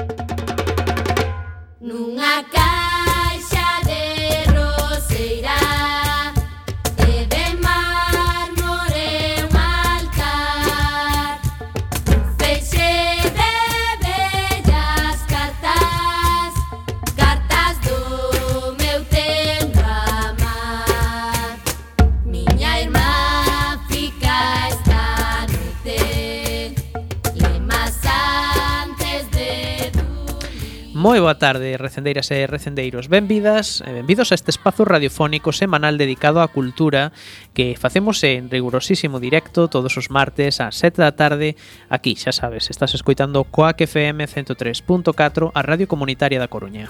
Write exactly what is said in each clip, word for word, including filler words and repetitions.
Nunha caixa de roseira e de mármore un altar, un feixe de bellas cartas, cartas do meu tempo amar. Miña irmá fica esta noite lemas antes de Moi boa tarde, recendeiras e recendeiros. Benvidas e benvidos a este espazo radiofónico semanal dedicado á cultura que facemos en rigurosísimo directo todos os martes ás sete da tarde. Aquí, xa sabes, estás escoitando Coac F M ciento tres punto catro, a Radio Comunitaria da Coruña.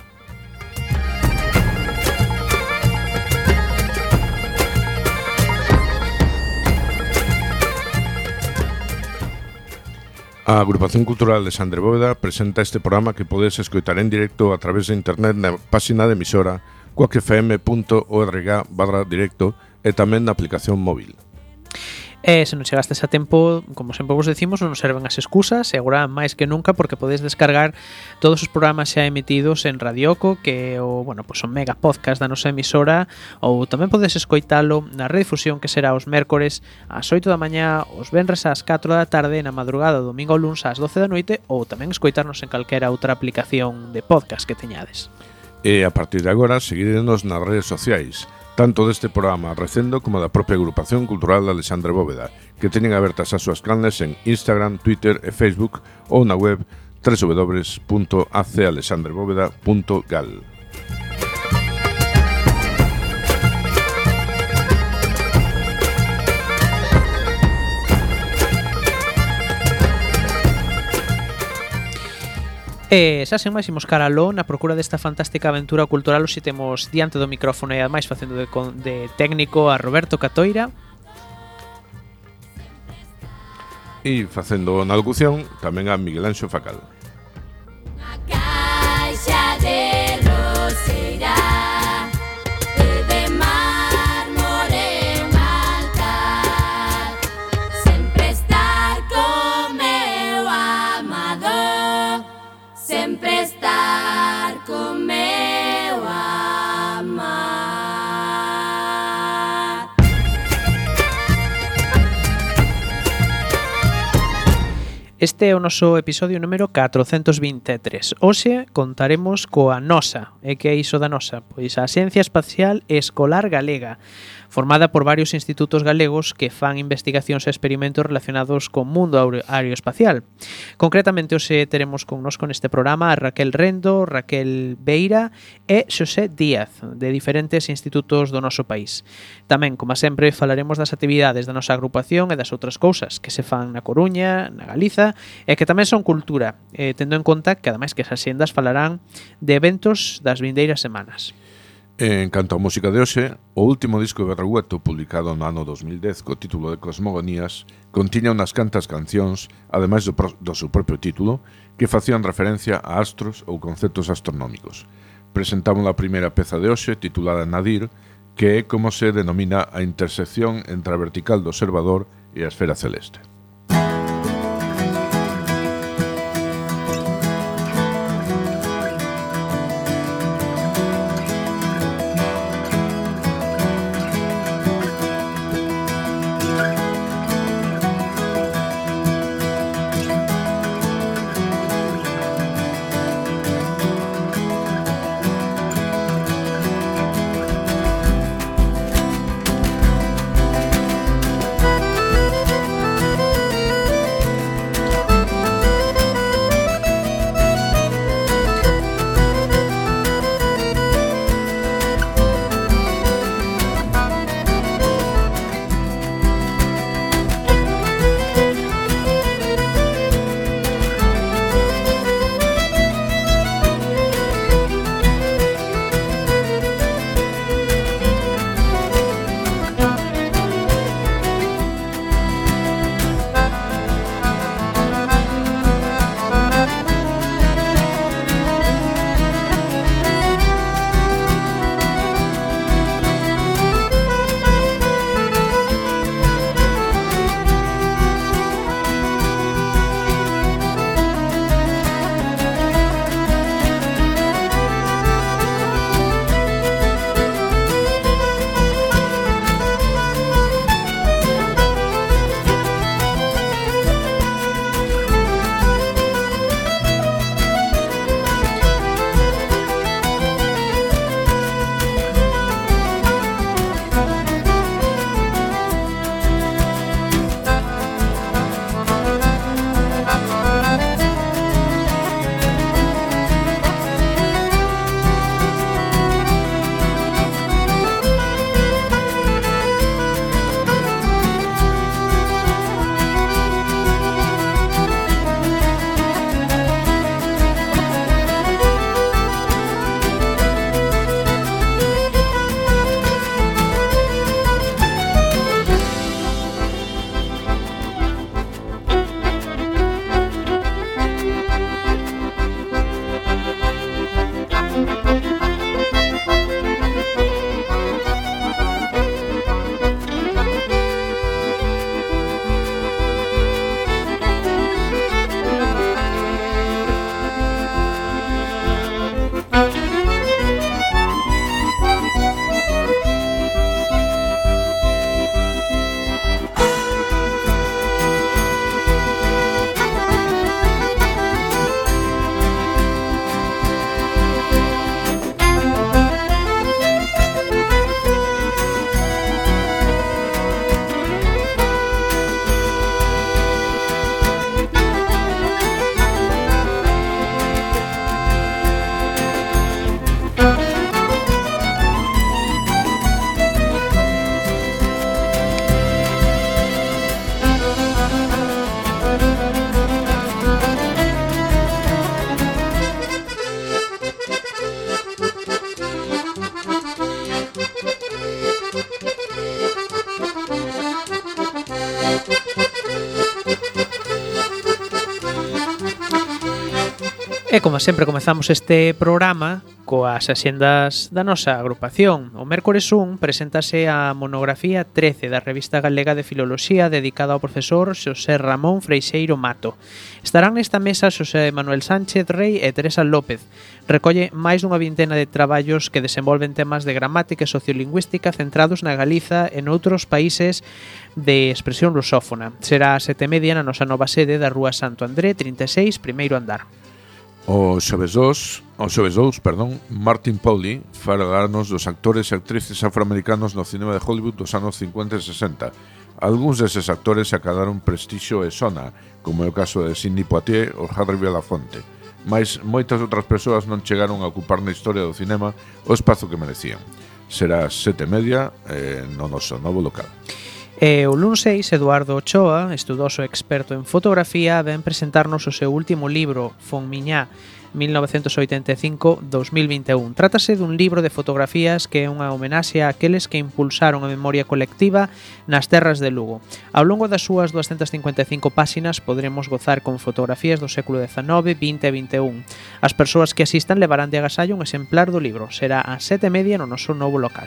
A Agrupación Cultural Alexandre Bóveda presenta este programa que podes escoitar en directo a través de internet na páxina de emisora coacfm.org barra directo e tamén na aplicación móvil. E se non chegastes a tempo, como sempre vos decimos, non serven as excusas, e agora máis que nunca porque podes descargar todos os programas xa emitidos en Radioco, que o, bueno, pues son mega podcast da nosa emisora, ou tamén podes escoitalo na redifusión que será os mércores ás oito da mañá, os venres ás catro da tarde, na madrugada do domingo ao luns ás doce da noite, ou tamén escoitarnos en calquera outra aplicación de podcast que teñades. E a partir de agora seguirenos nas redes sociais, tanto deste programa Recendo como da propia Agrupación Cultural Alexandre Bóveda, que teñen abertas as súas canles en Instagram, Twitter e Facebook ou na web w w w punto a c alexandre bóveda punto gal. E xa sen máis imos caraló na procura desta fantástica aventura cultural. Hoxe temos diante do micrófono e ademais facendo de, de técnico a Roberto Catoira. E facendo na locución tamén a Miguel Anxo Facal. Unha caixa de roseira e de mármore un altar, sempre estar con meu amado, sempre estar con meu amar. Este é o noso episodio número catrocentos vinte e tres. Hoxe contaremos coa nosa. E que é iso da nosa? Pois a Axencia Espacial Escolar Galega, formada por varios institutos galegos que fan investigacións e experimentos relacionados co mundo aeroespacial. Concretamente, hoxe teremos connosco neste programa a Raquel Rendo, Raquel Beira e Xosé Díaz, de diferentes institutos do noso país. Tamén, como sempre, falaremos das actividades da nosa agrupación e das outras cousas que se fan na Coruña, na Galiza, e que tamén son cultura, eh, tendo en conta que, ademais, que as axendas falarán de eventos das vindeiras semanas. En canto á música de hoxe, o último disco de Berrueto, publicado no ano dos mil dez co título de Cosmogonías, contiña unhas cantas cancións, ademais do, pro, do seu propio título, que facían referencia a astros ou conceptos astronómicos. Presentamos a primeira peza de hoxe, titulada Nadir, que é como se denomina a intersección entre a vertical do observador e a esfera celeste. E como sempre comezamos este programa coas axendas da nosa agrupación. O mércores un preséntase a monografía trece da Revista Galega de Filoloxía dedicada ao profesor Xosé Ramón Freixeiro Mato. Estarán nesta mesa Xosé Manuel Sánchez Rei e Teresa López. Recolle máis dunha vintena de traballos que desenvolven temas de gramática e sociolingüística centrados na Galiza e noutros países de expresión lusófona. Será a sete e media na nosa nova sede da Rúa Santo André trinta e seis, primeiro andar. O xoves dous, o xoves dous, perdón, Martin Pauly falarnos dos actores e actrices afroamericanos no cinema de Hollywood dos anos cincuenta e sesenta. Algúns deses actores acadaron prestixio e sona, como é o caso de Sidney Poitier ou Harry Belafonte, mas moitas outras persoas non chegaron a ocupar na historia do cinema o espazo que merecían. Será sete e media eh, no noso novo local. E o luns seis, Eduardo Ochoa, estudoso experto en fotografía, ven presentarnos o seu último libro, Fonmiñá, mil novecentos oitenta e cinco a dos mil vinte e un. Trátase dun libro de fotografías que é unha homenaxe a aqueles que impulsaron a memoria colectiva nas terras de Lugo. Ao longo das súas duascentas cincuenta e cinco páxinas poderemos gozar con fotografías do século dezanove, vinte e vinte e un. As persoas que asistan levarán de agasallo un exemplar do libro. Será a sete e media no noso novo local.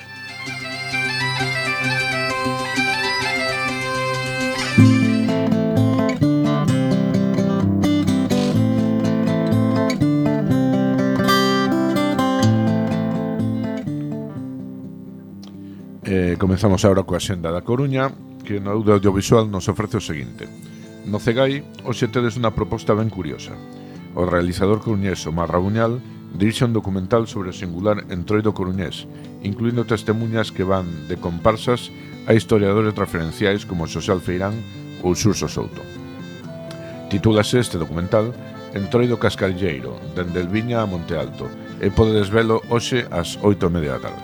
Eh, comenzamos agora coa xenda da Coruña, que no audio audiovisual nos ofrece o seguinte. No Cegai, hoxe tedes unha proposta ben curiosa. O realizador coruñés Omar Rabuñal dirixe un documental sobre o singular entroido coruñés, incluindo testemunhas que van de comparsas a historiadores referenciais como Xosé Alfeirán ou Xurxo Souto. Titúlase este documental Entroido Cascalleiro, dende Elviña a Monte Alto, e podedes velo hoxe ás oito e media da tarde.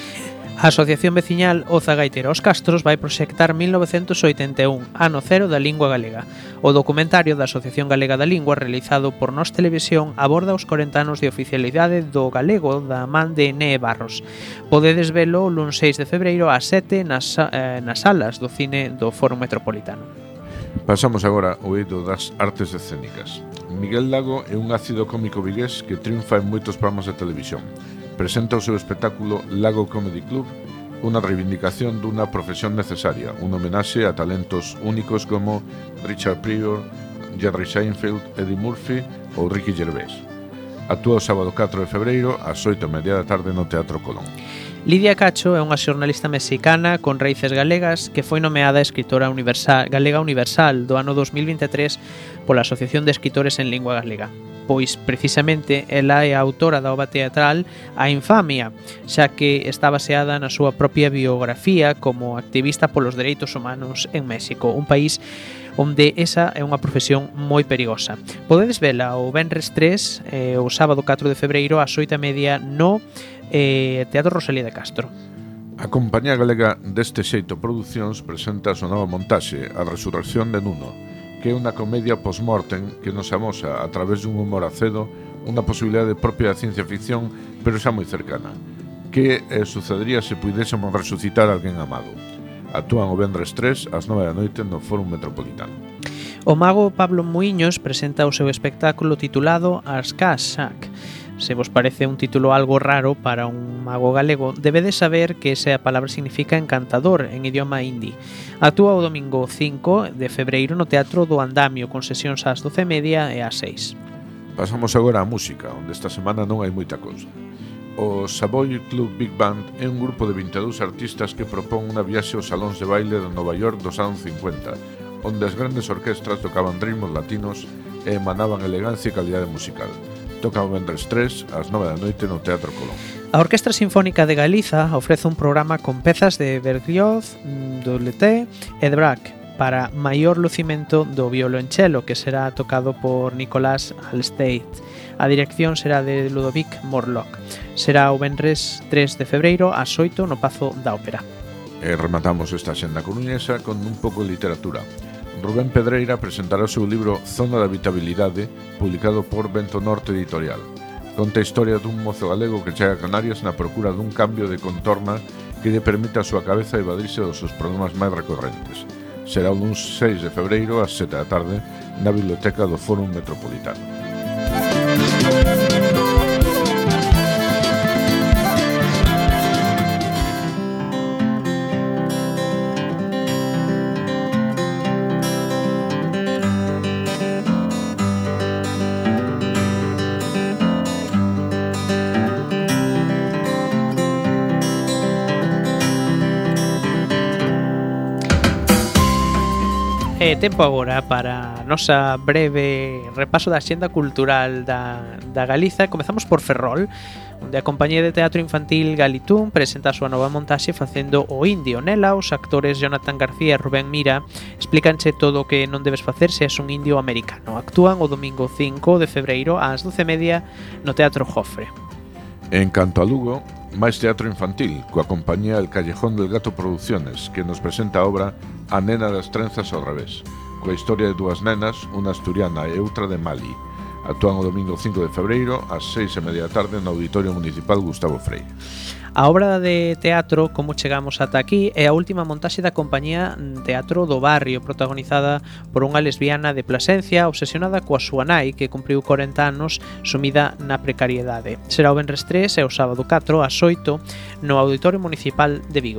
A Asociación Veciñal Oza Gaitera Os Castros vai proxectar mil novecentos oitenta e un, ano cero da lingua galega. O documentario da Asociación Galega da Lingua, realizado por Nós Televisión, aborda os corenta anos de oficialidade do galego da man de Né Barros. Podedes velo o luns seis de febreiro ás sete nas, eh, nas salas do cine do Foro Metropolitano. Pasamos agora ao eido das artes escénicas. Miguel Lago é un ácido cómico vigués que triunfa en moitos programas de televisión. Presenta o seu espectáculo Lago Comedy Club, unha reivindicación dunha profesión necesaria, un homenaxe a talentos únicos como Richard Pryor, Jerry Seinfeld, Eddie Murphy ou Ricky Gervais. Actúa o sábado catro de febreiro ás oito e media da tarde no Teatro Colón. Lidia Cacho é unha xornalista mexicana con raíces galegas que foi nomeada escritora universal, galega universal do ano dos mil vinte e tres pola Asociación de Escritores en Lingua Galega. Pois precisamente ela é a autora da obra teatral A Infamia, xa que está baseada na súa propia biografía como activista polos dereitos humanos en México, un país onde esa é unha profesión moi perigosa. Podedes vela o venres tres, eh, o sábado catro de febreiro ás oito e media no eh, Teatro Rosalía de Castro. A compañía galega Deste Xeito Producións presenta a súa nova montaxe, A Resurrección de Nuno, que é unha comedia post-mortem que nos amosa a través dun humor acedo unha posibilidade propia da ciencia ficción, pero xa moi cercana. Que eh, sucedería se puidésemos resucitar a alguén amado? Actúan o venres tres ás nove da noite no Fórum Metropolitano. O mago Pablo Muiños presenta o seu espectáculo titulado Arskashak. Se vos parece un título algo raro para un mago galego, debedes saber que esa palabra significa encantador en idioma hindi. Actúa o domingo cinco de febreiro no Teatro do Andamio con sesións ás doce e media e ás seis. Pasamos agora á música, onde esta semana non hai moita cousa. O Savoy Club Big Band é un grupo de vinte e dous artistas que propón unha viaxe aos salóns de baile de Nova York dos anos cincuenta, onde as grandes orquestras tocaban ritmos latinos e emanaban elegancia e calidade musical. Toca o venres tres ás nove da noite no Teatro Colón. A Orquestra Sinfónica de Galiza ofrece un programa con pezas de Berlioz, Doleté e de Braque para maior lucimento do violonchelo, que será tocado por Nicolás Alstate. A dirección será de Ludovic Morlock. Será o venres tres de febreiro ás oito no Pazo da Ópera. E rematamos esta xenda coruñesa con un pouco de literatura. Rubén Pedreira presentará o seu libro Zona de Habitabilidade, publicado por Vento Norte Editorial. Conta a historia dun mozo galego que chega a Canarias na procura dun cambio de contorna que lle permita a súa cabeza evadirse dos seus problemas máis recorrentes. Será o luns seis de febreiro ás sete da tarde na Biblioteca do Fórum Metropolitano. E tempo agora para a nosa breve repaso da xenda cultural da, da Galiza. Comezamos por Ferrol, onde a compañía de teatro infantil Galitún presenta a súa nova montaxe facendo o indio. Nela, os actores Jonathan García e Rubén Mira explícanche todo o que non debes facer se és un indio americano. Actúan o domingo cinco de febreiro ás doce e media no Teatro Jofre. En canto a Lugo, máis teatro infantil, coa compañía El Callejón del Gato Producciones, que nos presenta a obra A nena das trenzas ao revés, coa historia de dúas nenas, unha asturiana e outra de Mali. Actúan o domingo cinco de febreiro ás seis e media da tarde no Auditorio Municipal Gustavo Freire. A obra de teatro Como chegamos ata aquí é a última montaxe da compañía Teatro do Barrio, protagonizada por unha lesbiana de Plasencia obsesionada coa súa nai, que cumpriu corenta anos sumida na precariedade. Será o venres tres e o sábado catro ás oito no Auditorio Municipal de Vigo.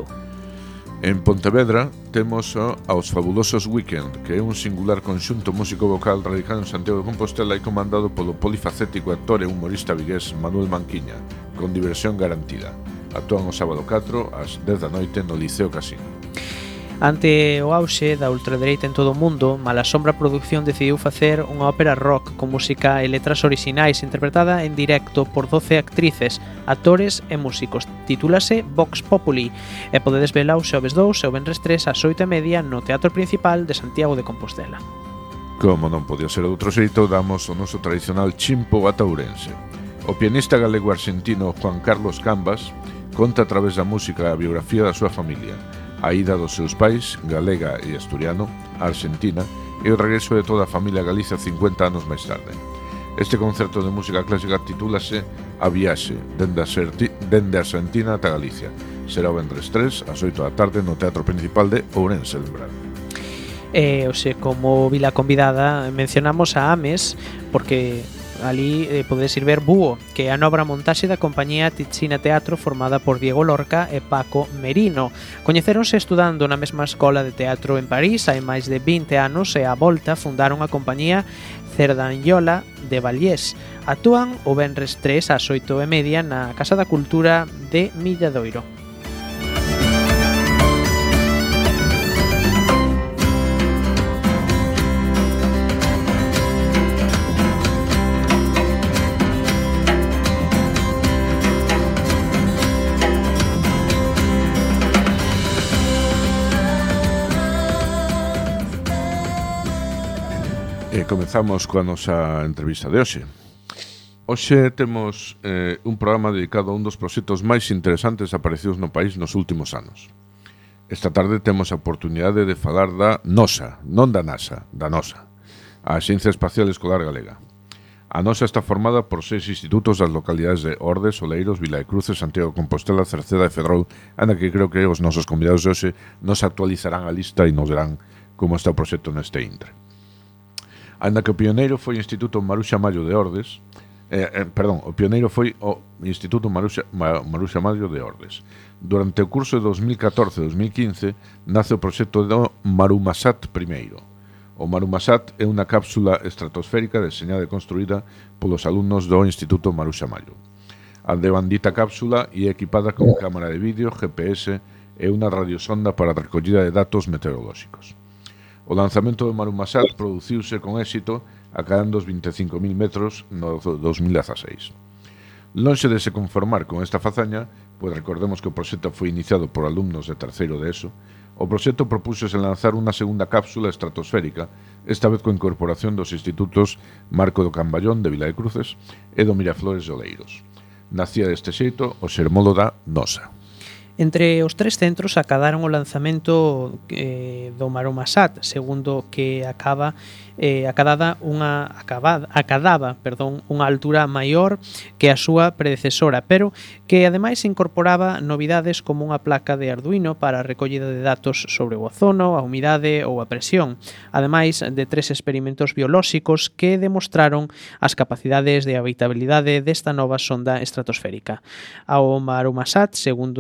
En Pontevedra temos aos Fabulosos Weekend, que é un singular conxunto músico-vocal radicado en Santiago de Compostela e comandado polo polifacético actor e humorista vigués Manuel Manquiña, con diversión garantida. Actúan o sábado catro ás dez da noite no Liceo Casino. Ante o auxe da ultradereita en todo o mundo, Malasombra Producción decidiu facer unha ópera rock con música e letras orixinais interpretada en directo por doce actrices, actores e músicos. Titúlase Vox Populi e podedes vela o xoves dous e o venres tres ás oito e media no Teatro Principal de Santiago de Compostela. Como non podía ser de outro xeito, damos o noso tradicional chimpo ata Ourense. O pianista galego-argentino Juan Carlos Cambas conta a través da música a biografía da súa familia, a ida dos seus pais, galega e asturiano, a Argentina, e o regreso de toda a familia a Galicia cincuenta anos máis tarde. Este concerto de música clásica titúlase A viaxe, dende a Argentina ata Galicia. Será o venres tres, ás oito da tarde, no Teatro Principal de Ourense, lembrar. E, oxe, como vila convidada, mencionamos a Ames, porque ali eh, podedes ir ver Búho, que é a nova montaxe da compañía Ticina Teatro formada por Diego Lorca e Paco Merino. Coñeceronse estudando na mesma escola de teatro en París hai máis de vinte anos e á volta fundaron a compañía Cerdanyola de Vallés. Actúan o venres tres ás oito e media na Casa da Cultura de Milladoiro. E comezamos coa nosa entrevista de hoxe. Hoxe temos eh, un programa dedicado a un dos proxectos máis interesantes aparecidos no país nos últimos anos. Esta tarde temos a oportunidade de falar da NOSA, non da NASA, da NOSA, a Axencia Espacial Escolar Galega. A NOSA está formada por seis institutos das localidades de Ordes, Oleiros, Vila de Cruces, Santiago de Compostela, Cerceda e Ferrol, anda que creo que os nosos convidados de hoxe nos actualizarán a lista e nos dirán como está o proxecto neste intre. Anda que o pioneiro foi o Instituto Maruxa Mallo de Ordes, eh, eh, perdón, o pioneiro foi o Instituto Maruxa, Maruxa Mallo de Ordes. Durante o curso de dos mil catorce a dos mil quince nace o proxecto do Marumasat primeiro. O Marumasat é unha cápsula estratosférica deseñada e construída polos alumnos do Instituto Maruxa Mallo. A devandita cápsula é equipada con cámara de vídeo, G P S e unha radiosonda para a recollida de datos meteorolóxicos. O lanzamento do Marumasat produciuse con éxito acadando os vinte e cinco mil metros no dos mil dieciséis. Lonxe de se conformar con esta fazaña, pois recordemos que o proxecto foi iniciado por alumnos de terceiro de ESO, o proxecto propúxose lanzar unha segunda cápsula estratosférica, esta vez coa incorporación dos institutos Marco do Camballón de Vila de Cruces e do Miraflores de Oleiros. Nacía deste xeito o xermolo da NOSA. Entre os tres centros acadaron o lanzamento eh, do Marumasat, segundo que acaba eh, acadada unha acabada, acadaba, perdón, unha altura maior que a súa predecesora, pero que ademais incorporaba novidades como unha placa de Arduino para a recollida de datos sobre o ozono, a humidade ou a presión, ademais de tres experimentos biolóxicos que demostraron as capacidades de habitabilidade desta nova sonda estratosférica. Ao Marumasat, segundo os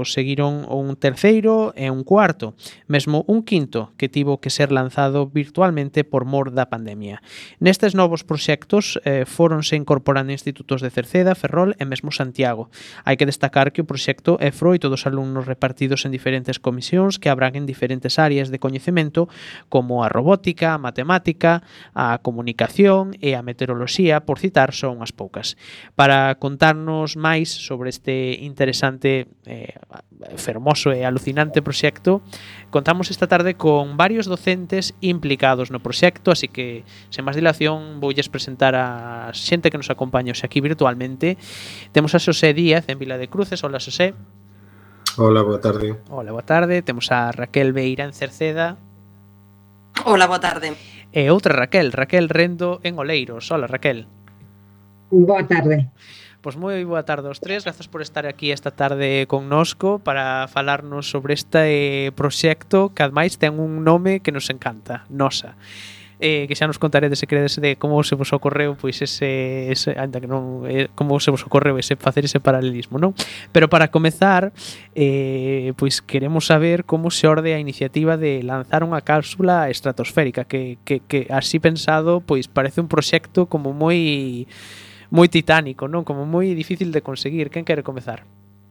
logo seguiron un terceiro e un cuarto, mesmo un quinto que tivo que ser lanzado virtualmente por mor da pandemia. Nestes novos proxectos eh, foronse incorporando institutos de Cerceda, Ferrol e mesmo Santiago. Hai que destacar que o proxecto é froito dos alumnos repartidos en diferentes comisións que abranguen diferentes áreas de coñecemento como a robótica, a matemática, a comunicación e a meteoroloxía, por citar só unhas poucas. Para contarnos máis sobre este interesante, eh, fermoso e alucinante proxecto, contamos esta tarde con varios docentes implicados no proxecto, así que, sen máis dilación, voulles presentar a xente que nos acompaña hoxe aquí virtualmente. Temos a Xosé Díaz en Vila de Cruces. Hola, Xosé. Hola, boa tarde. Hola, boa tarde. Temos a Raquel Beira en Cerceda. Hola, boa tarde. E outra Raquel, Raquel Rendo en Oleiros. Hola, Raquel. Boa tarde. Pois moi boa tarde aos tres, grazas por estar aquí esta tarde connosco para falarnos sobre este proxecto que ademais ten un nome que nos encanta, Nosa. Eh, que xa nos contaredes se credes de como se vos ocorreu pois ese, ese anda que non eh, como se vos ocorreu ese facer ese paralelismo, non? Pero para comezar, eh, pois queremos saber como se orde a iniciativa de lanzar unha cápsula estratosférica que, que, que así pensado pois parece un proxecto como moi moi titánico, non? Como moi difícil de conseguir. Quen quere comezar?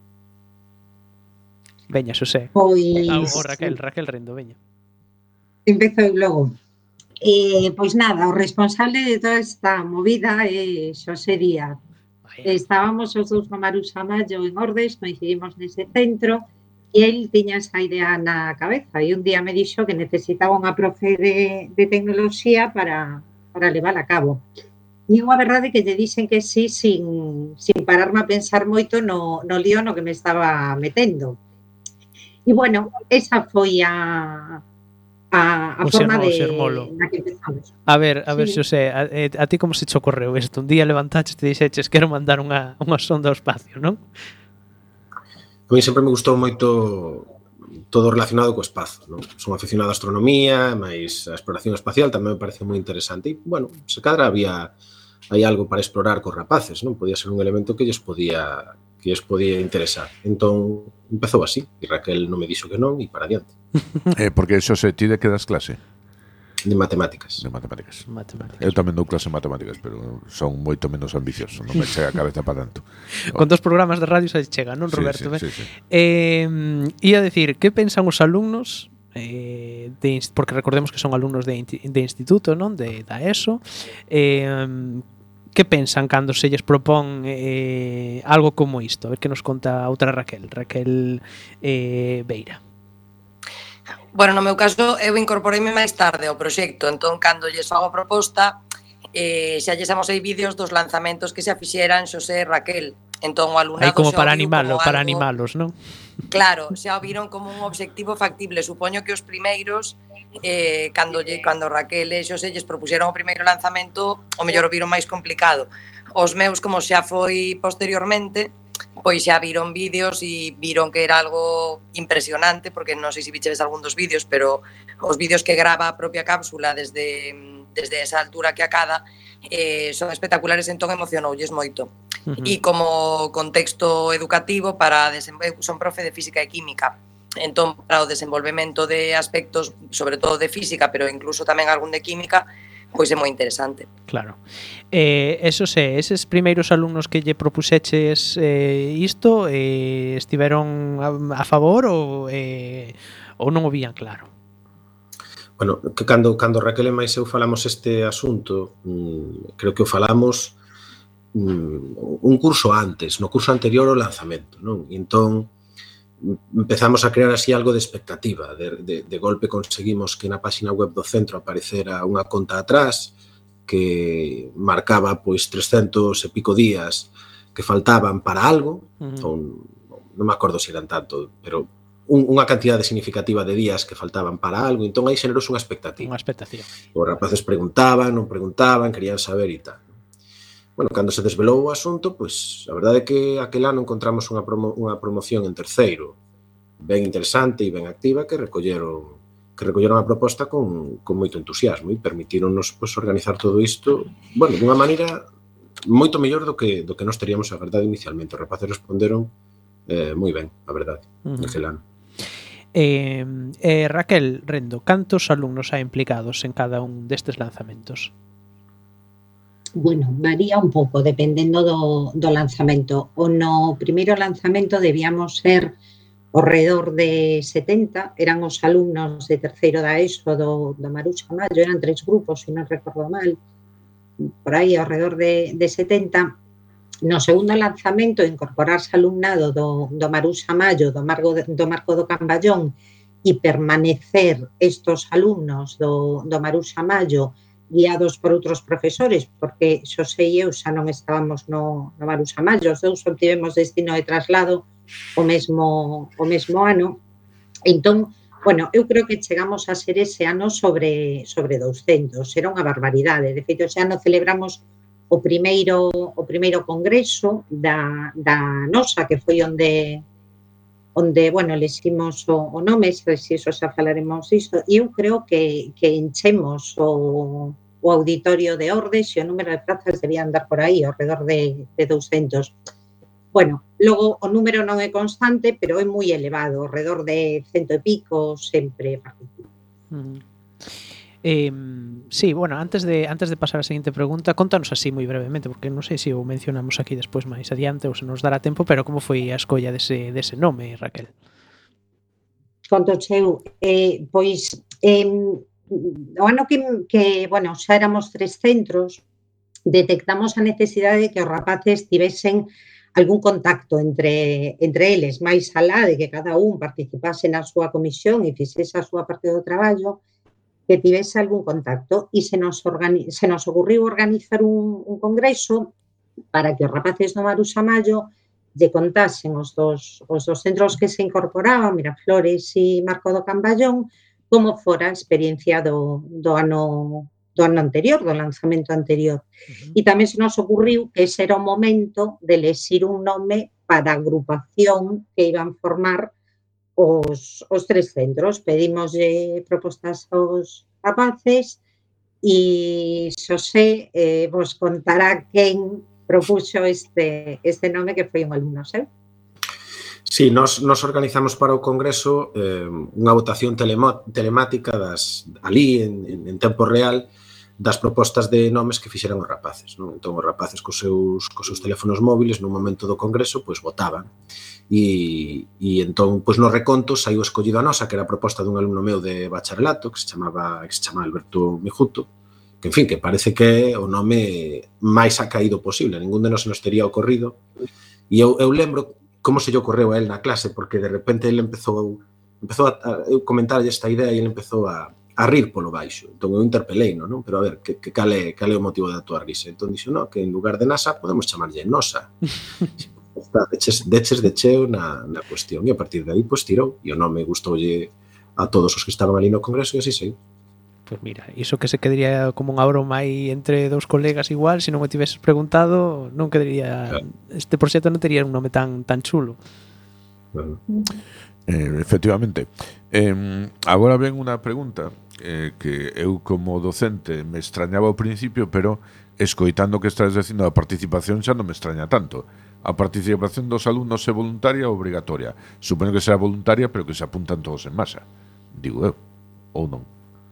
Veña, Xosé. Pois... Ah, o Raquel, Raquel Rendo, veña. Empezo logo. Eh, pois nada, o responsable de toda esta movida é Xosé Díaz. Estábamos os dous no Marusa Mayo en Ordes, coincidimos nese centro, e el tiña esa idea na cabeza, e un día me dixo que necesitaba unha profe de, de tecnoloxía para, para levar a cabo. E unha verdade que lle dixen que sí, sin, sin pararme a pensar moito no, no lío no que me estaba metendo. E, bueno, esa foi a, a, a forma xermo, de na que empezamos. A ver, a ver, Sí. Xosé, a, a ti como se te ocorreu isto? Un día levantaches e dixeches quero mandar unha, unha sonda ao espacio, non? A mí sempre me gustou moito todo relacionado co espazo, non? Son aficionado á astronomía, mais a exploración espacial tamén me parece moi interesante. E, bueno, se cadra había hai algo para explorar cos rapaces, non? Podía ser un elemento que lles podía que lles podía interesar. Entón, empezou así, e Raquel non me dixo que non, e para adiante. Eh, porque Xosé, ti de que das clase? De matemáticas. De matemáticas. Matemáticas. Eu tamén dou clase en matemáticas, pero son moito menos ambicioso, non me chega a cabeza para tanto. Con dos programas de radio se chega, non, Roberto? Sí, sí, sí, sí. Eh, ia decir, que pensan os alumnos, eh, de, porque recordemos que son alumnos de, de instituto, non? De, da ESO, eh, que pensan cando se lles propón eh, algo como isto? A ver que nos conta outra Raquel, Raquel eh, Beira. Bueno, no meu caso, eu incorporeime máis tarde ao proxecto, entón, cando lles fago a proposta, eh, xa lles amosei vídeos dos lanzamentos que xa fixeran Xosé e Raquel. Entón, o alumnado Aí como xa para o viu animalo, como para algo... animalos, non? Claro, xa o viron como un obxectivo factible. Supoño que os primeiros, eh, cando, lle, cando Raquel e Xosé lles propuxeron o primeiro lanzamento, o mellor o viron máis complicado. Os meus, como xa foi posteriormente, pois xa viron vídeos e viron que era algo impresionante, porque non sei se vichedes algún dos vídeos, pero os vídeos que grava a propia cápsula desde, desde esa altura que acada eh, son espectaculares, entón emocionoulles moito. Uh-huh. E como contexto educativo, para son profe de física e química, entón para o desenvolvemento de aspectos, sobre todo de física, pero incluso tamén algún de química, pois é moi interesante. Claro. Eh, eso sé, eses primeiros alumnos que lle propuxeches eh, isto, eh, estiveron a, a favor ou, eh, ou non o vían claro? Bueno, que cando, cando Raquel e máis eu falamos este asunto, mmm, creo que o falamos mmm, un curso antes, no curso anterior ao lanzamento, non? E entón, empezamos a crear así algo de expectativa. De, de, de golpe conseguimos que na páxina web do centro aparecera unha conta atrás que marcaba pois trescentos e pico días que faltaban para algo, uh-huh. ou, non me acordo se eran tanto, pero un, unha cantidade significativa de días que faltaban para algo, entón aí xenerouse unha expectativa. Unha expectativa. Os rapaces preguntaban, non preguntaban, querían saber e tal. Bueno, cando se desvelou o asunto, pois a verdade é que aquel ano encontramos unha, promo, unha promoción en terceiro ben interesante e ben activa que recolleron que recolleron a proposta con, con moito entusiasmo e permitíronnos pois, organizar todo isto, bueno, dunha maneira moito mellor do que, do que nos teríamos a verdade inicialmente. Os rapaces responderon eh, moi ben, a verdade, Uh-huh. naquele ano. Eh, eh, Raquel Rendo, cantos alumnos hai implicados en cada un destes lanzamentos? Bueno, varía un pouco, dependendo do, do lanzamento. O no primeiro lanzamento debíamos ser ao redor de setenta, eran os alumnos de terceiro da ESO do, do Maruxa Mayo, eran tres grupos, se non recordo mal, por aí ao redor de, de setenta. No segundo lanzamento, incorporarse alumnado do, do Maruxa Mayo, do marco, do marco do Camballón, e permanecer estos alumnos do, do Maruxa Mayo guiados por outros profesores, porque Xosé e eu xa non estábamos no, no Maruxa Mayo, os dous obtivemos destino de traslado o mesmo, o mesmo ano. Entón, bueno, eu creo que chegamos a ser ese ano sobre, sobre douscentos, era unha barbaridade. De feito, ese ano celebramos o primeiro, o primeiro congreso da, da nosa, que foi onde onde, bueno, leximos o, o nome, se iso xa falaremos iso, e eu creo que, que enchemos o, o auditorio de Ordes e o número de plazas debía andar por aí, ao redor de, de douscentos. Bueno, logo o número non é constante, pero é moi elevado, ao redor de cento e pico sempre participa. Uh-huh. Eh, sí, bueno, antes de antes de pasar á seguinte pregunta, contanos así moi brevemente, porque non sei se o mencionamos aquí despois máis adiante ou se nos dará tempo, pero como foi a escolla dese, dese nome, Raquel? Conto eu, eh, pois eh, o ano que, que, bueno, xa éramos tres centros, detectamos a necesidade de que os rapaces tivesen algún contacto entre, entre eles, máis alá de que cada un participase na súa comisión e fixese a súa parte do traballo, que tivese algún contacto, e se nos, organi se nos ocurriu organizar un, un congreso para que os rapaces do Maruxa Mayo lle contasen os dos, os dos centros que se incorporaban, Miraflores e Marco do Camballón, como fora a experiencia do, do ano do ano anterior, do lanzamento anterior. Uh-huh. E tamén se nos ocurriu que ese era o momento de lexir un nome para a agrupación que iban formar Os, os tres centros. Pedimos eh, propostas aos rapaces e Xosé eh, vos contará quen propuxo este, este nome, que foi un alumno seu. Sí, nos, nos organizamos para o congreso eh, unha votación telemo, telemática das, ali en, en, en tempo real das propostas de nomes que fixeran os rapaces, non? Entón os rapaces cos seus, cos seus teléfonos móviles no momento do congreso pois votaban. E, e entón, pois no reconto saiu escollido a nosa, que era a proposta dun alumno meu de bacharelato, que se chamaba, que se chama Alberto Mijuto, que, en fin, que parece que é o nome máis acaído posible, ningún de nós nos tería ocorrido. E eu, eu lembro como se lle ocorreu a él na clase, porque de repente ele empezou, empezou a, a eu comentarlle esta idea e ele empezou a, a rir polo baixo. Entón eu interpelei, non? Pero a ver, que, que cal, é, cal é o motivo da tua risa? Entón dixo, no, que en lugar de NASA podemos chamarlle Nosa. Está, deches, deches de cheo na, na cuestión, e a partir de aí pois tirou, e o nome gustoulle a todos os que estaban ali no congreso, e así sei. Pois mira, iso que se quedaría como unha broma aí entre dous colegas igual, se non o tiveses preguntado, non quedaría, claro. Este proxecto non tería un nome tan tan chulo. Bueno. Eh, efectivamente. Eh, agora ven unha pregunta eh, que eu como docente me extrañaba ao principio, pero escoitando que estás dicindo a participación xa non me extraña tanto. A participación dos alumnos é voluntaria ou obrigatoria? Supoño que será voluntaria, pero que se apuntan todos en masa. Digo eu, ou non?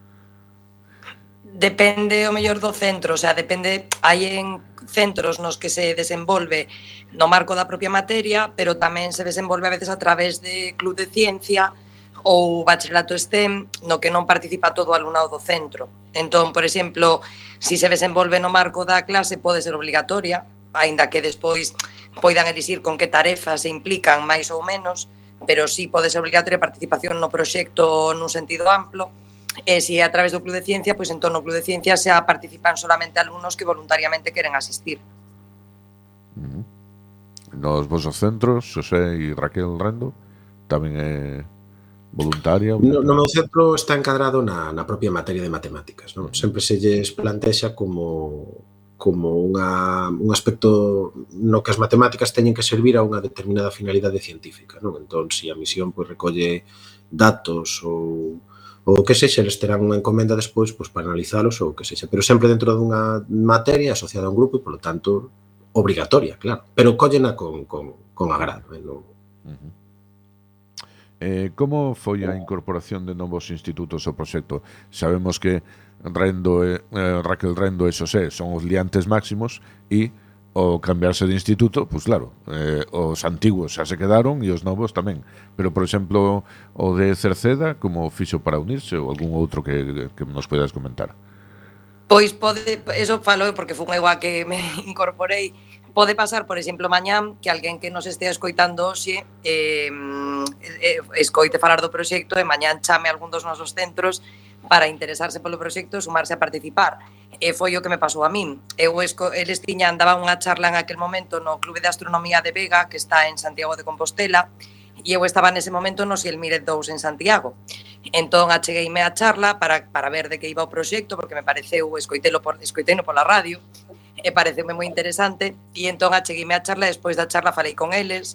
Depende o mellor do centro, o sea, depende, hai en centros nos que se desenvolve no marco da propia materia, pero tamén se desenvolve a veces a través de club de ciencia ou bacharelato STEM, no que non participa todo o alumnado do centro. Entón, por exemplo, se se desenvolve no marco da clase pode ser obligatoria, aínda que despois poidan elixir con que tarefas se implican máis ou menos, pero sí pode ser obligatoria a participación no proxecto nun sentido amplo. E se é a través do Club de Ciencia, pois entón no Club de Ciencia xa participan solamente alumnos que voluntariamente queren asistir. Uh-huh. Nos vosos centros, Xosé e Raquel Rendo, tamén é voluntaria? No, no meu centro está encadrado na, na propia materia de matemáticas, non? Sempre se lles plantexa como como unha, un aspecto no que as matemáticas teñen que servir a unha determinada finalidade científica, non? Entón, se a misión pois, recolle datos ou ou que sexa, eles terán unha encomenda despois pois, para analizalos ou que sexa, pero sempre dentro dunha materia asociada a un grupo e, polo tanto, obrigatoria, claro, pero collena con, con, con agrado, eh? non, Uh-huh. Eh, como foi a incorporación de novos institutos ao proxecto? Sabemos que Rendo e, eh, Raquel Rendo e Xosé son os liantes máximos e ao cambiarse de instituto, pois claro, eh, os antigos xa se quedaron e os novos tamén. Pero, por exemplo, o de Cerceda, como fixo para unirse ou algún outro que, que nos poidas comentar? Pois pode, eso falo porque fun eu a que me incorporei. Pode pasar, por exemplo, mañán que alguén que nos estea escoitando hoxe eh, eh, escoite falar do proxecto e mañán chame a algún dos nosos centros para interesarse polo proxecto e sumarse a participar. E foi o que me pasou a min. Eu esco, eles tiñan, daban unha charla en aquel momento no Clube de Astronomía de Vega, que está en Santiago de Compostela, e eu estaba nese momento no Sielmire dous en Santiago. Entón achegueime a charla para, para ver de que iba o proxecto, porque me pareceu, escoitelo por, escoiteno pola radio, e pareceume moi interesante, e entón achegueime a charla, despois da charla falei con eles,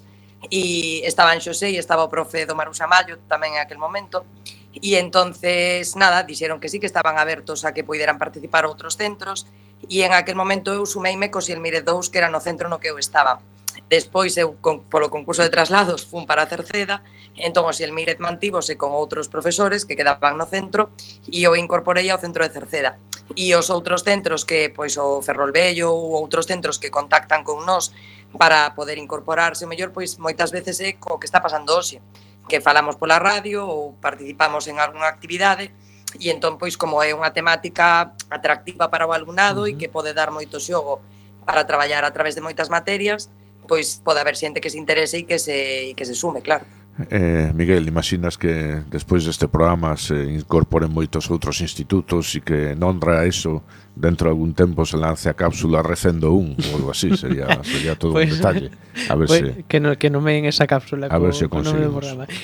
e estaban Xosé e estaba o profe do Maru Samayo tamén en aquel momento, e entonces, nada, dixeron que sí, que estaban abertos a que poideran participar outros centros, e en aquel momento eu sumeime co Sielmire dous, que era no centro no que eu estaba. Despois, eu, con, polo concurso de traslados, fun para Cerceda, entón o Sielmire mantívose con outros profesores que quedaban no centro, e eu incorporei ao centro de Cerceda. E os outros centros que, pois, o Ferrolvello ou outros centros que contactan con nós para poder incorporarse, o mellor, pois, moitas veces é co que está pasando hoxe, que falamos pola radio ou participamos en algunha actividade, e entón, pois, como é unha temática atractiva para o alumnado uh-huh. e que pode dar moito xogo para traballar a través de moitas materias, pois pode haber xente que se interese e que se, que se sume, claro. Eh, Miguel, imaginas que despois deste programa se incorporen moitos outros institutos e que non ra eso dentro de algún tempo se lance a cápsula Recendo un ou algo así, sería, sería todo pues, un detalle. A ver pues, se que no, que non me en esa cápsula a co, ver se conseguimos.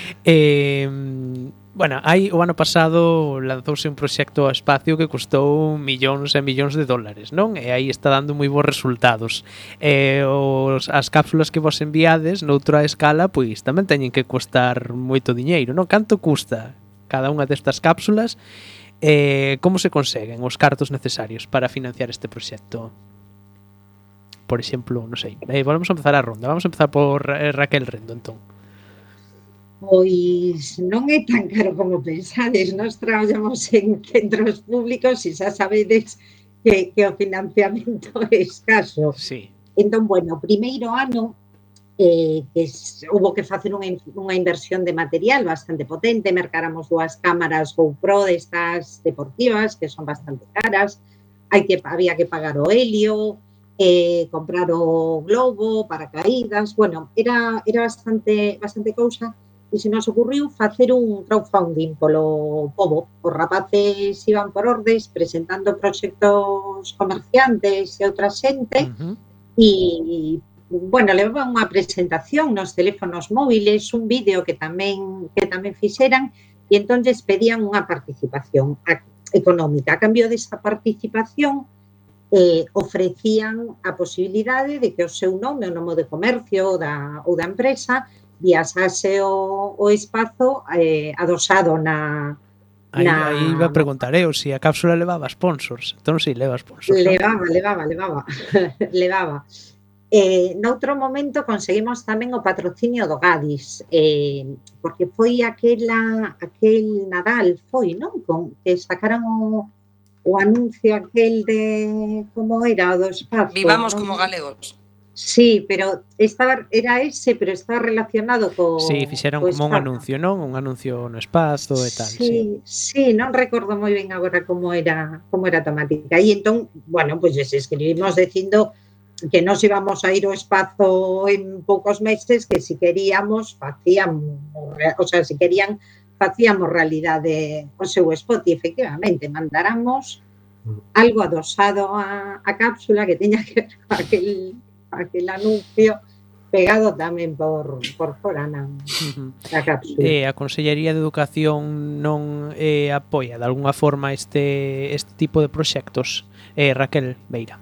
Eh, bueno, hai o ano pasado lanzouse un proxecto ao espacio que custou millóns e millóns de dólares, non? E aí está dando moi bons resultados. Eh, os, as cápsulas que vos enviades noutra escala, pois tamén teñen que costar moito diñeiro, non? Canto custa cada unha destas cápsulas? Eh, como se conseguen os cartos necesarios para financiar este proxecto? Por exemplo, non sei, eh, volvemos a empezar a ronda. Vamos a empezar por eh, Raquel Rendo, entón. Pois non é tan caro como pensades. Nós traballamos en centros públicos e xa sabedes que, que o financiamento é escaso. Sí. Entón, bueno, o primeiro ano eh, que houve que facer unha, unha inversión de material bastante potente, mercáramos dúas cámaras GoPro destas deportivas que son bastante caras, hai que, había que pagar o helio, eh, comprar o globo, paracaídas, bueno, era, era bastante, bastante cousa. E se nos ocurriu facer un crowdfunding polo pobo. Os rapaces iban por ordes presentando proxectos comerciantes e outra xente uh-huh. e, bueno, levaban unha presentación nos teléfonos móviles, un vídeo que tamén que tamén fixeran e entón pedían unha participación económica. A cambio desa participación eh, ofrecían a posibilidade de que o seu nome, o nome de comercio ou da, ou da empresa viaxase o, o espazo eh, adosado na... Aí, na... aí iba a preguntar eu se si a cápsula levaba sponsors. Entón si, leva sponsors. Levaba, ¿no? levaba, levaba. levaba. Eh, noutro momento conseguimos tamén o patrocinio do Gadis, eh, porque foi aquela, aquel Nadal, foi, non? Con, que sacaran o, o anuncio aquel de... como era o do espazo. Vivamos ¿no? como galegos. Sí, pero estaba, era ese, pero estaba relacionado co... Sí, fixeron como un anuncio, non? Un anuncio no espazo e tal. Sí, sí, sí, non recordo moi ben agora como era como era a temática. E entón, bueno, pois pues, escribimos dicindo que nos íbamos a ir ao espazo en poucos meses, que si queríamos facíamos, o sea, si querían facíamos realidade o seu spot e efectivamente mandáramos algo adosado a, a cápsula que teña que ver con aquel aquel anuncio pegado tamén por, por fora na, na cápsula. Eh, a Consellería de Educación non eh, apoia de alguna forma este, este tipo de proxectos? Eh, Raquel Beira.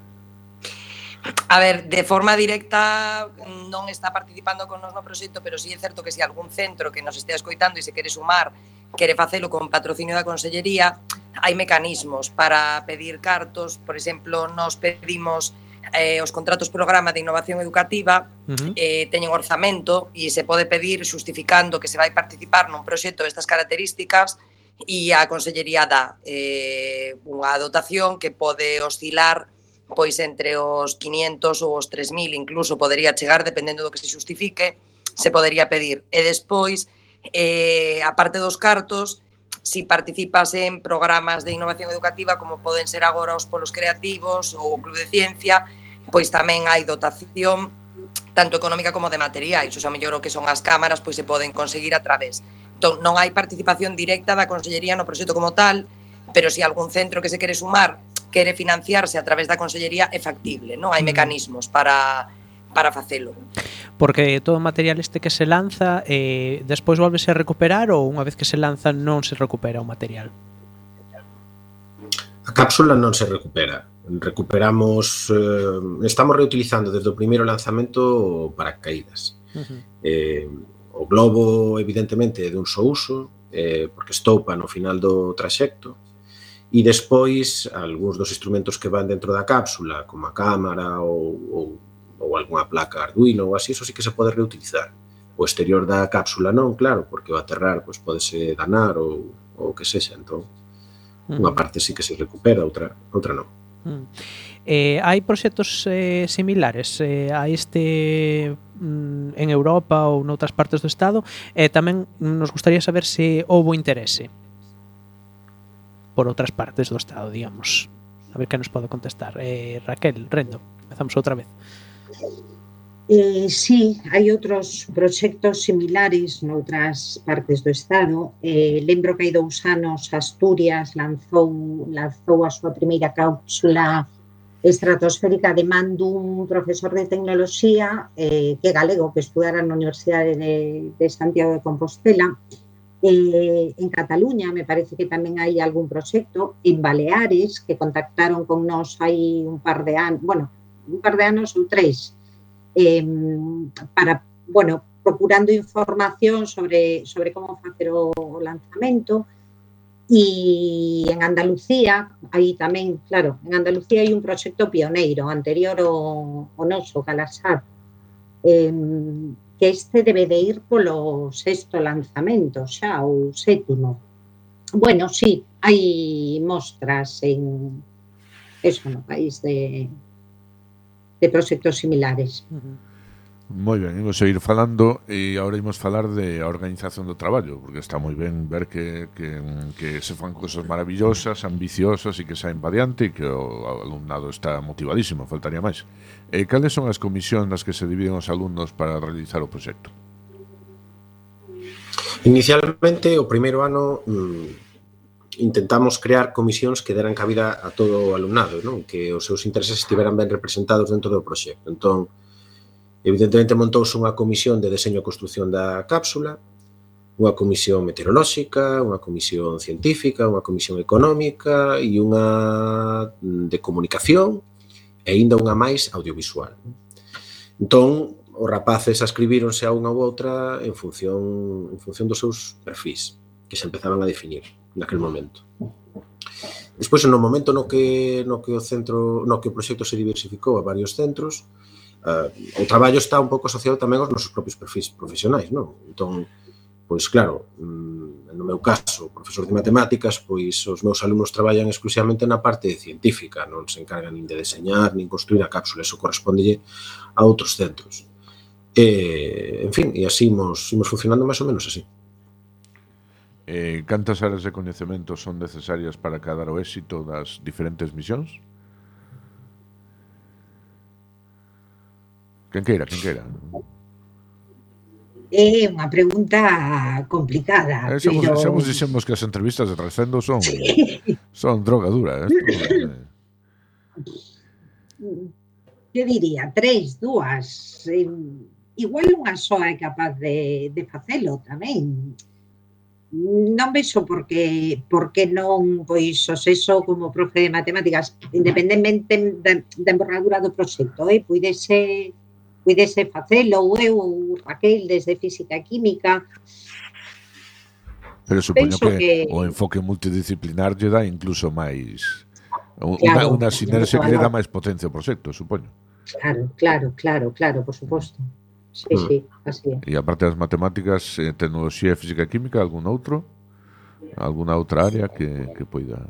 A ver, de forma directa non está participando con nos no proxecto, pero sí é certo que se algún centro que nos estea escoitando e se quere sumar, quere facelo con patrocinio da Consellería, hai mecanismos para pedir cartos. Por exemplo, nos pedimos eh, os contratos programa de innovación educativa Uh-huh. eh, teñen orzamento e se pode pedir xustificando que se vai participar nun proxecto destas características e a Consellería dá eh, unha dotación que pode oscilar pois entre os quinientos ou os tres mil, incluso podería chegar, dependendo do que se xustifique, se podería pedir. E despois, eh, a parte dos cartos, si participas en programas de innovación educativa como poden ser agora os polos creativos ou o Club de Ciencia, pois tamén hai dotación tanto económica como de materiais, o sea, mellor o que son as cámaras, pois se poden conseguir a través. Entón, non hai participación directa da Consellería no proxecto como tal, pero se si algún centro que se quere sumar quere financiarse a través da Consellería é factible, non hai mecanismos para para facelo. Porque todo o material este que se lanza eh, despois volvese a recuperar ou unha vez que se lanza non se recupera o material? A cápsula non se recupera. Recuperamos, eh, estamos reutilizando desde o primeiro lanzamento paracaídas. Uh-huh. Eh, o globo, evidentemente, é dun só uso, eh, porque estoupa no final do traxecto, e despois, algúns dos instrumentos que van dentro da cápsula, como a cámara ou, ou ou algunha placa Arduino ou así, eso sí que se pode reutilizar. O exterior da cápsula non, claro, porque o aterrar pois, podese danar ou o que sexa, entón unha parte sí que se recupera, outra outra non. Mm. Eh, hai proxectos eh, similares eh, a este mm, en Europa ou noutras partes do Estado, e eh, tamén nos gustaría saber se houbo interese por outras partes do Estado, digamos. A ver que nos pode contestar. Eh, Raquel, Rendo, empezamos outra vez. Eh, sí, hai outros proxectos similares noutras partes do Estado. Eh, lembro que hai dous anos Asturias lanzou, lanzou a súa primeira cápsula estratosférica de man dun profesor de tecnoloxía eh, que é galego, que estudara na Universidade de, de Santiago de Compostela. Eh, en Cataluña me parece que tamén hai algún proxecto. En Baleares, que contactaron con nós hai un par de anos, bueno, un par de anos ou tres, eh, para, bueno, procurando información sobre, sobre como facer o, o lanzamento. E en Andalucía, aí tamén, claro, en Andalucía hai un proxecto pioneiro, anterior ao, ao noso, Galasar, eh, que este debe de ir polo sexto lanzamento xa, ou sétimo. Bueno, sí, hai mostras en eso no país de de proxectos similares. Moi ben, imos seguir falando e agora imos falar de a organización do traballo, porque está moi ben ver que, que, que se fan cosas maravillosas, ambiciosas e que saen pa diante e que o alumnado está motivadísimo, faltaría máis. E cales son as comisións nas que se dividen os alumnos para realizar o proxecto? Inicialmente, o primeiro ano, mmm, intentamos crear comisións que deran cabida a todo o alumnado, non? Que os seus intereses estiveran ben representados dentro do proxecto. Entón, evidentemente, montouse unha comisión de deseño e construción da cápsula, unha comisión meteorolóxica, unha comisión científica, unha comisión económica e unha de comunicación e aínda unha máis audiovisual. Entón, os rapaces ascribíronse a unha ou outra en función, en función dos seus perfis que se empezaban a definir naquele momento. Despois, no momento no que, no que o centro, no que o proxecto se diversificou a varios centros, uh, o traballo está un pouco asociado tamén aos nosos propios perfis profesionais, non? Entón, pois claro, no meu caso, profesor de matemáticas, pois os meus alumnos traballan exclusivamente na parte científica, non se encargan nin de deseñar, nin construir a cápsula, eso correspondelle a outros centros. E, en fin, e así imos, imos funcionando máis ou menos así. Eh, cantas áreas de coñecemento son necesarias para acadar o éxito das diferentes misións? Quen queira, quen queira. É unha pregunta complicada, Eh, somos, pero... somos dixemos que as entrevistas de Recendo son, sí. son droga dura. Eh? Eu diría tres, dúas. Igual unha soa é capaz de, de facelo tamén. Non vexo porque porque non, pois, o sexo como profe de matemáticas, independentemente da, da envergadura do proxecto, eh, puidese, puidese facelo, ou eu, ou Raquel, desde física e química. Pero supoño que, que o enfoque multidisciplinar lle dá incluso máis Unha, claro, unha sinerxia que lle dá máis potencia ao proxecto, supoño. Claro, claro, claro, claro, por suposto. Sí, mm. sí, así é. E aparte das matemáticas, eh, tecnoloxía, física e química, algún outro? Alguna outra área que, que poida...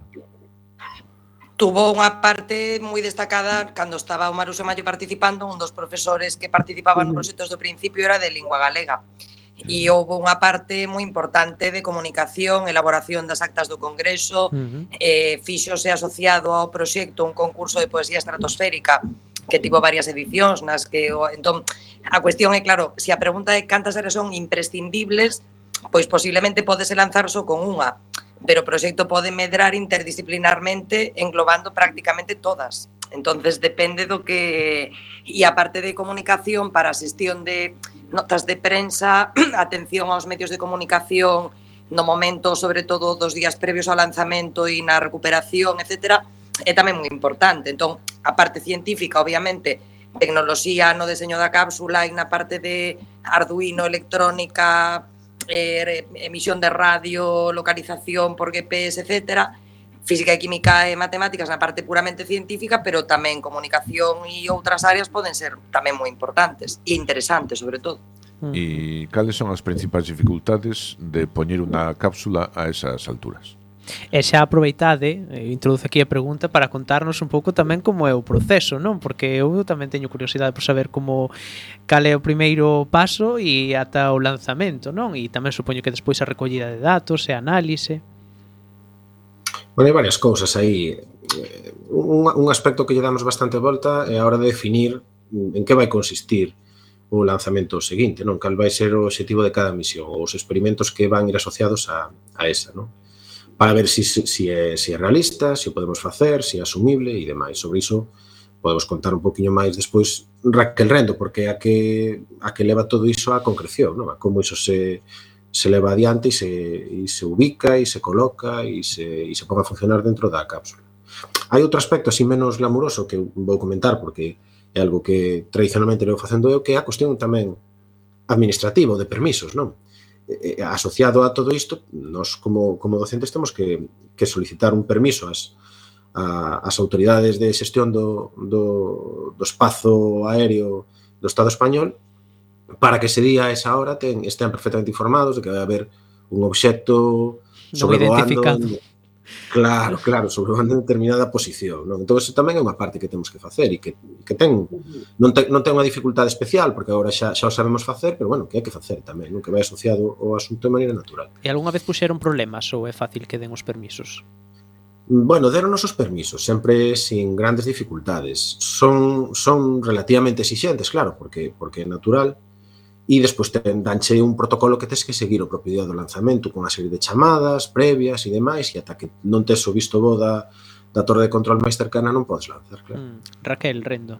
Tuvo unha parte moi destacada cando estaba o Maruso Mallo participando, un dos profesores que participaban nos proxectos do principio era de lingua galega. E houve unha parte moi importante de comunicación, elaboración das actas do Congreso, uh-huh. eh, fíxose asociado ao proxecto un concurso de poesía estratosférica que tivo varias edicións nas que, entón, a cuestión é, claro, se a pregunta é cantas áreas son imprescindibles, pois posiblemente podese lanzar só con unha, pero o proxecto pode medrar interdisciplinarmente englobando prácticamente todas. Entonces depende do que... E a parte de comunicación para a xestión de notas de prensa, atención aos medios de comunicación no momento, sobre todo, dos días previos ao lanzamento e na recuperación, etcétera, é tamén moi importante. Entón, a parte científica, obviamente, tecnoloxía no deseño da cápsula e na parte de Arduino, electrónica, eh, emisión de radio, localización por G P S, etcétera, física e química e matemáticas na parte puramente científica, pero tamén comunicación e outras áreas poden ser tamén moi importantes e interesantes, sobre todo. E cales son as principais dificultades de poñer unha cápsula a esas alturas? E xa aproveitade, introduce aquí a pregunta para contarnos un pouco tamén como é o proceso, non? Porque eu tamén teño curiosidade por saber como cal é o primeiro paso e ata o lanzamento, non? E tamén supoño que despois a recollida de datos e a análise. Bueno, hai varias cousas aí. Un, un aspecto que lle damos bastante volta é a hora de definir en que vai consistir o lanzamento seguinte, non? Cal vai ser o objetivo de cada misión ou os experimentos que van ir asociados a, a esa, non? Para ver si, si, é, si é realista, si o podemos facer, si é asumible e demais. Sobre iso podemos contar un poquinho máis despois Raquel Rendo, porque a que, a que leva todo iso á concreción, non? A como iso se... se leva adiante e se, e se ubica e se coloca e se, e se pon a funcionar dentro da cápsula. Hai outro aspecto así menos glamuroso que vou comentar porque é algo que tradicionalmente levo facendo eu, que é a cuestión tamén administrativo de permisos, non? E, asociado a todo isto, nós como, como docentes temos que, que solicitar un permiso ás, a, as autoridades de xestión do, do, do espazo aéreo do Estado español para que ese día a esa hora ten, estean perfectamente informados de que vai haber un obxecto sobrevoando, claro, claro, sobrevoando en determinada posición, non? Entón, eso tamén é unha parte que temos que facer e que, que ten, non, ten, non ten unha dificultade especial, porque agora xa, xa o sabemos facer, pero bueno, que hai que facer tamén, non? Que vai asociado ao asunto de maneira natural. E algunha vez puxeron problemas ou é fácil que den os permisos? Bueno, deron os permisos, sempre sin grandes dificultades. Son, son relativamente exixentes, claro, porque, porque é natural. E despois ten, danche un protocolo que tes que seguir o propio día do lanzamento con unha serie de chamadas previas e demais, e ata que non tes o visto bo da, da torre de control máis cercana non podes lanzar, claro. Mm, Raquel Rendo.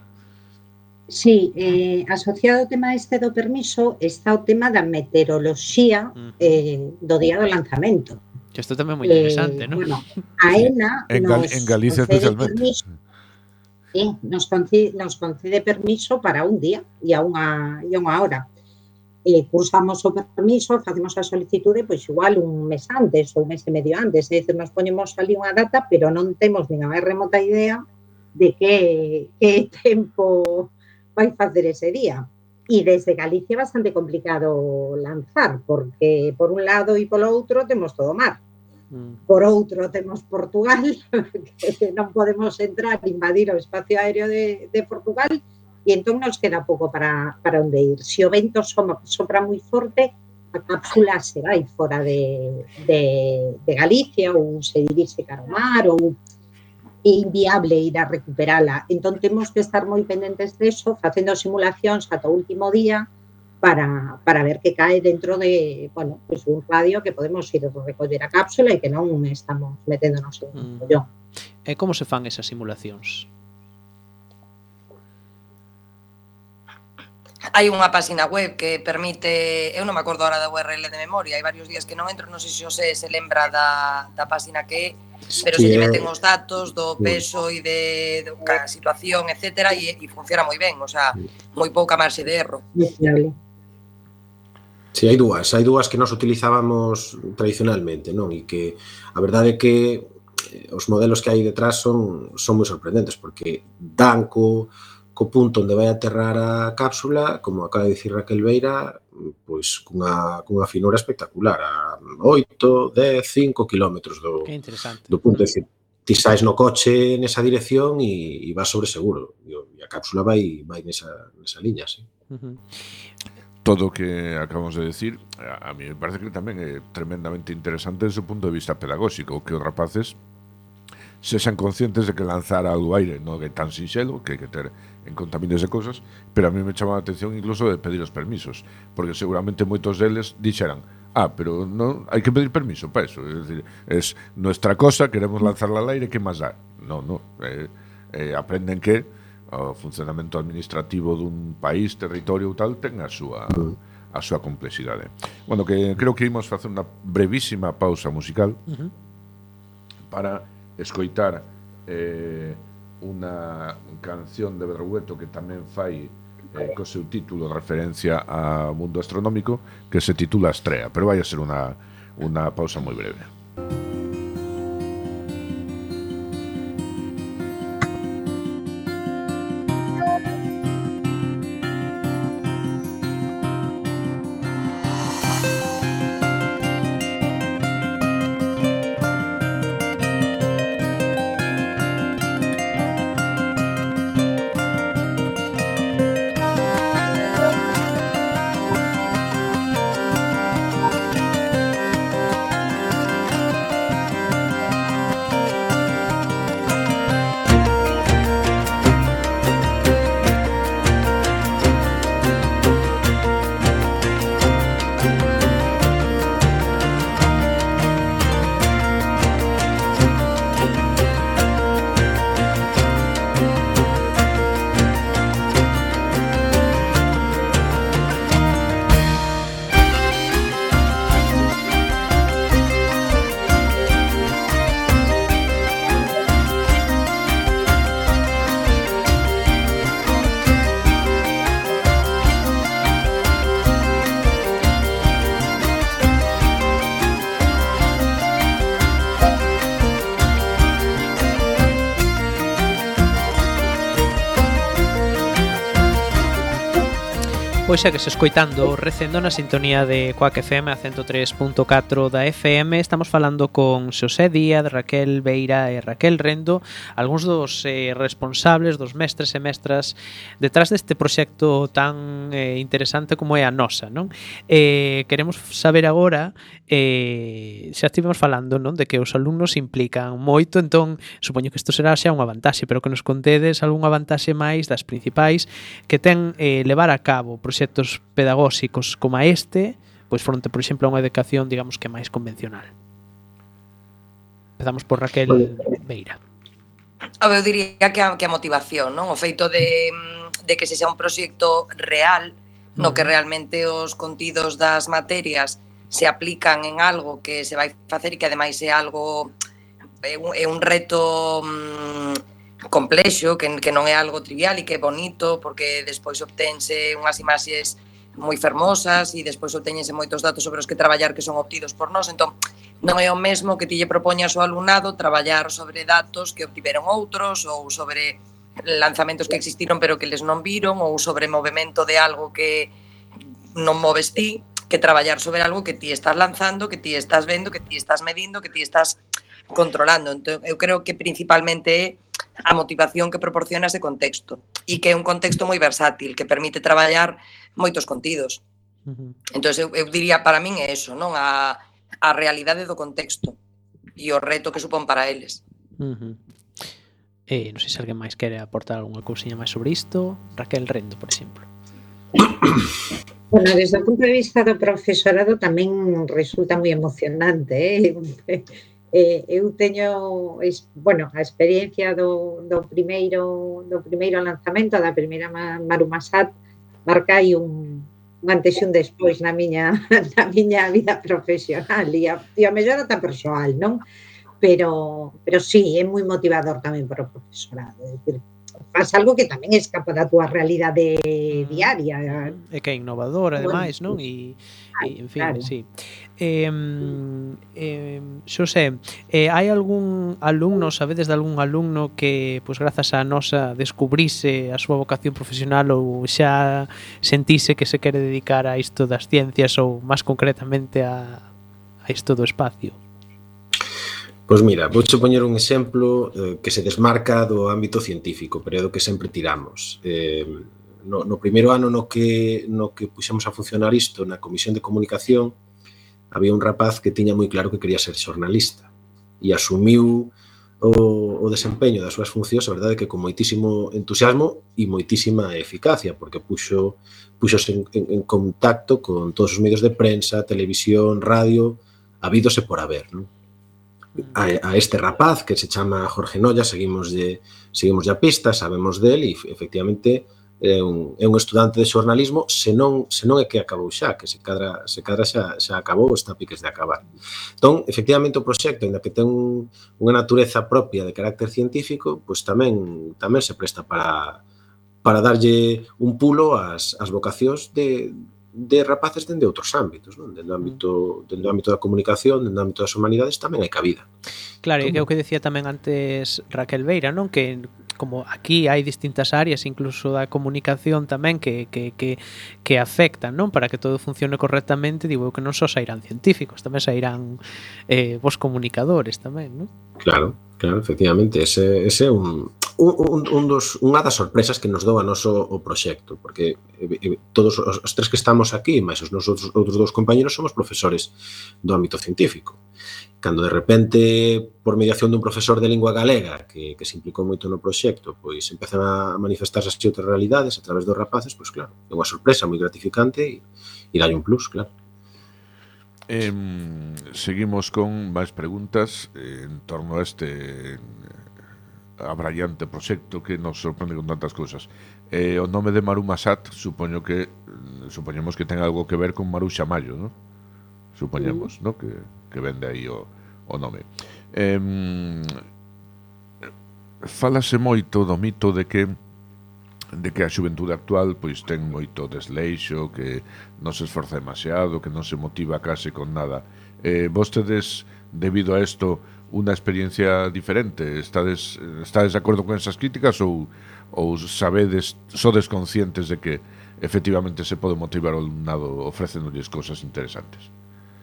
Sí, eh, asociado ao tema este do permiso está o tema da meteoroloxía eh, do día do lanzamento. Que isto tamén é moi interesante, eh, non? Bueno, a ENA en, Gal en Galicia especialmente. Permiso, eh, nos, concede, nos concede permiso para un día e a unha, e a unha hora. Eh, cursamos o permiso, facemos a solicitude pois igual un mes antes ou un mes e medio antes, é dicir, nos ponemos ali unha data, pero non temos nin a máis remota idea de que, que tempo vai facer ese día. E desde Galicia é bastante complicado lanzar, porque por un lado e polo outro temos todo mar. Por outro temos Portugal, que non podemos entrar e invadir o espacio aéreo de, de Portugal, e entón nos queda pouco para, para onde ir. Se o vento sopra, sopra moi forte, a cápsula se vai fora de, de, de Galicia ou se dirixe cara ao mar ou é inviable ir a recuperala. Entón temos que estar moi pendentes deso, facendo simulacións ata o último día para, para ver que cae dentro de, bueno, pues un radio que podemos ir a recoller a cápsula e que non estamos meténdonos en un follón. E como se fan esas simulacións? Hai unha página web que permite, eu non me acordo ahora da U R L de memoria, hai varios días que non entro, non sei se Xosé se lembra da, da página que é, pero sí, se lle meten os datos do peso e de, de a situación, etcétera, e, e funciona moi ben, o sea, moi pouca marxe de erro. Sí, hai dúas, hai dúas que nós utilizábamos tradicionalmente, non? E que a verdade é que os modelos que hai detrás son, son moi sorprendentes, porque dan co, co punto onde vai aterrar a cápsula, como acaba de dicir Raquel Beira, pois cunha, cunha finura espectacular, a oito, dez, cinco kilómetros do, do punto. É dicir, ti sais no coche nesa dirección e, e vas sobre seguro, e a cápsula vai, vai nesa, nesa liña, sí. Uh-huh. Todo o que acabamos de decir, a mí me parece que tamén é tremendamente interesante desde o punto de vista pedagóxico, que os rapaces sexan conscientes de que lanzar algo ao aire non é tan sinxelo, que hai que ter en conta miles de cosas, pero a mí me chama a atención incluso de pedir os permisos, porque seguramente moitos deles dixeran: ah, pero non hai que pedir permiso para eso, é dicir, es nuestra cosa, queremos lanzarla al aire, que máis dá? Non, non, eh, eh, aprenden que o funcionamento administrativo dun país, territorio ou tal, ten a súa a súa complexidade. Bueno, que creo que imos facer unha brevísima pausa musical uh-huh. para escoitar eh, unha canción de Berrugueto que tamén fai eh, co seu título referencia ao mundo astronómico, que se titula Estrella, pero vai a ser unha, unha pausa moi breve. Pois é que se escoitando recendo na sintonía de Coac F M a ciento tres punto catro da F M. Estamos falando con Xosé Díaz, Raquel Beira e Raquel Rendo, algúns dos eh, responsables, dos mestres e mestras detrás deste proxecto tan eh, interesante como é a nosa, non? Eh, queremos saber agora, eh, xa estivemos falando, non, de que os alumnos se implican moito, entón supoño que isto será xa unha vantaxe, pero que nos contedes algunha vantaxe máis das principais que ten eh, levar a cabo proxectos pedagóxicos como este, pois fronte, por exemplo, a unha educación, digamos que máis convencional. Empezamos por Raquel Beira. Eu diría que a, que a motivación, non? O feito de, de que se xa un proxecto real, no que realmente os contidos das materias se aplican en algo que se vai facer e que ademais é algo, é un, é un reto mmm, complexo, que, que non é algo trivial e que é bonito, porque despois obtense unhas imaxes moi fermosas e despois obteñense moitos datos sobre os que traballar que son obtidos por nós. Entón, non é o mesmo que ti lle propoñas ao alumnado traballar sobre datos que obtiveron outros ou sobre lanzamentos que existiron pero que les non viron ou sobre movimento de algo que non moves ti, que traballar sobre algo que ti estás lanzando, que ti estás vendo, que ti estás medindo, que ti estás controlando. Entón, eu creo que principalmente é a motivación que proporciona ese contexto e que é un contexto moi versátil, que permite traballar moitos contidos. Uh-huh. Entón, eu, eu diría, para min é eso, non? A, a realidade do contexto e o reto que supón para eles. Uh-huh. Eh, non sei se alguén máis quere aportar algunha cousiña máis sobre isto. Raquel Rendo, por exemplo. Bueno, desde o punto de vista do profesorado tamén resulta moi emocionante, eh? Eh, eu teño, bueno, a experiencia do, do primeiro do primeiro lanzamento da primeira Marumasat marca aí un, un antes e un despois na miña na miña vida profesional e a, e a mellor ata persoal, non? Pero pero sí, é moi motivador tamén para o profesorado, é dicir, faz algo que tamén escapa da túa realidade diaria. E que é innovador, ademais, Bueno, non? E, e en fin, claro. sí. Eh, eh, Xosé, eh, hai algún alumno, sabedes de algún alumno que, pois, grazas á nosa, descubrise a súa vocación profesional ou xa sentise que se quere dedicar a isto das ciencias ou, máis concretamente, a, a isto do espacio? Pois mira, vou che poñer un exemplo eh, que se desmarca do ámbito científico, pero é do que sempre tiramos. Eh, no, no primeiro ano no que, no que puxemos a funcionar isto na Comisión de Comunicación, había un rapaz que tiña moi claro que quería ser xornalista e asumiu o, o desempeño das súas funcións, a verdade que con moitísimo entusiasmo e moitísima eficacia, porque puxo, puxose en, en, en contacto con todos os medios de prensa, televisión, radio, habídose por haber, non? A, a este rapaz que se chama Jorge Nolla, seguimos de, seguimos de a pista, sabemos del e efectivamente é un, é un estudante de xornalismo, se non, se non é que acabou xa, que se cadra, se cadra xa, xa acabou, está a piques de acabar. Entón, efectivamente, o proxecto, ainda que ten un, unha natureza propia de carácter científico, pois tamén tamén se presta para, para darlle un pulo ás, ás vocacións de de rapaces dende outros ámbitos, non? Dende o ámbito, dende o ámbito da comunicación, dende o ámbito das humanidades, tamén hai cabida. Claro, e que é o que decía tamén antes Raquel Veira, non? Que como aquí hai distintas áreas, incluso da comunicación tamén, que, que, que, que afectan, non? Para que todo funcione correctamente, digo que non só sairán científicos, tamén sairán eh, vos comunicadores tamén, non? Claro, claro, efectivamente, ese, ese é un... Un, un dos, unha das sorpresas que nos dou a noso o proxecto, porque eh, todos os, os tres que estamos aquí, máis os nosos outros dous compañeros, somos profesores do ámbito científico. Cando de repente, por mediación dun profesor de lingua galega que, que se implicou moito no proxecto, pois empezan a manifestarse así outras realidades a través dos rapaces, pois claro, é unha sorpresa moi gratificante e, e dai un plus, claro. Eh, seguimos con máis preguntas en torno a este abrallante proxecto que nos sorprende con tantas cousas. Eh, o nome de Maru Masat, supoño que supoñemos que ten algo que ver con Maruxa Mayo, ¿no? Supoñemos, ¿no? Que, que vende aí o, o nome. Eh, falase moito do mito de que de que a xuventude actual pois ten moito desleixo, que non se esforza demasiado, que non se motiva case con nada. Eh, vostedes, debido a isto, unha experiencia diferente? Estades, estades de acordo con esas críticas ou, ou sabedes, sodes conscientes de que efectivamente se pode motivar o alumnado ofrecéndolles cousas interesantes?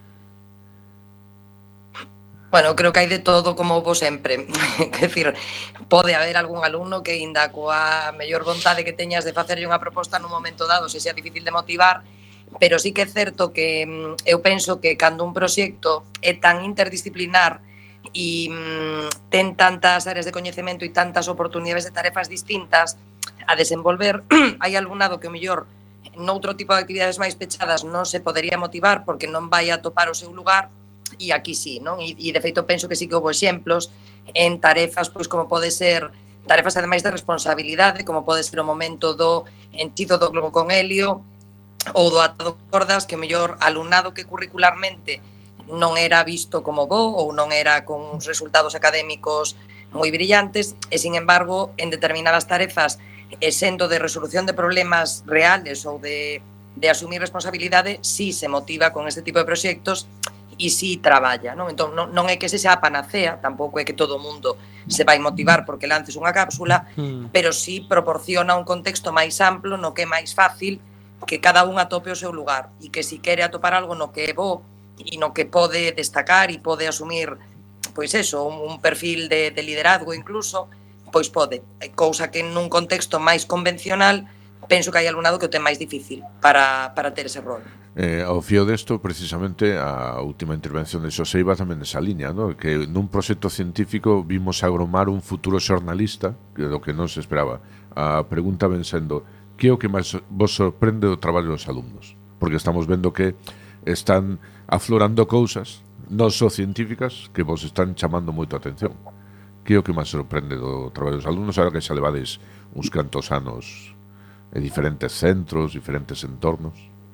Bueno, creo que hai de todo como vos sempre. Quer dicir, pode haber algún alumno que ainda coa mellor vontade que teñas de facerlle unha proposta nun momento dado se sea difícil de motivar, pero sí que é certo que eu penso que cando un proxecto é tan interdisciplinar e mm, ten tantas áreas de coñecemento e tantas oportunidades de tarefas distintas a desenvolver, hai alumnado que o mellor noutro tipo de actividades máis pechadas non se podería motivar porque non vai a topar o seu lugar, e aquí sí, non? E, e de feito penso que sí que houve exemplos en tarefas pois como pode ser tarefas ademais de responsabilidade, como pode ser o momento do enchido do globo con helio ou do atado cordas, que o mellor alumnado que curricularmente non era visto como bo ou non era con uns resultados académicos moi brillantes e, sin embargo, en determinadas tarefas e sendo de resolución de problemas reales ou de, de asumir responsabilidade, sí se motiva con este tipo de proxectos e sí traballa, non? Entón, non, non é que se xa a panacea, tampouco é que todo o mundo se vai motivar porque lances unha cápsula, mm. pero sí proporciona un contexto máis amplo no que é máis fácil que cada un atope o seu lugar e que si quere atopar algo no que é bo e no que pode destacar e pode asumir, pois eso, un perfil de, de liderazgo incluso, pois pode. Cousa que nun contexto máis convencional penso que hai alumnado que o ten máis difícil para, para ter ese rol. Eh, ao fío desto, precisamente, a última intervención de Xosé iba tamén nesa liña, ¿no? Que nun proxecto científico vimos agromar un futuro xornalista, que do que non se esperaba. A pregunta ven sendo, que é o que máis vos sorprende do traballo dos alumnos? Porque estamos vendo que están aflorando cousas non só científicas que vos están chamando moito a atención. Que é o que máis sorprende do traballo dos alumnos agora que xa levades uns cantos anos en diferentes centros, diferentes entornos?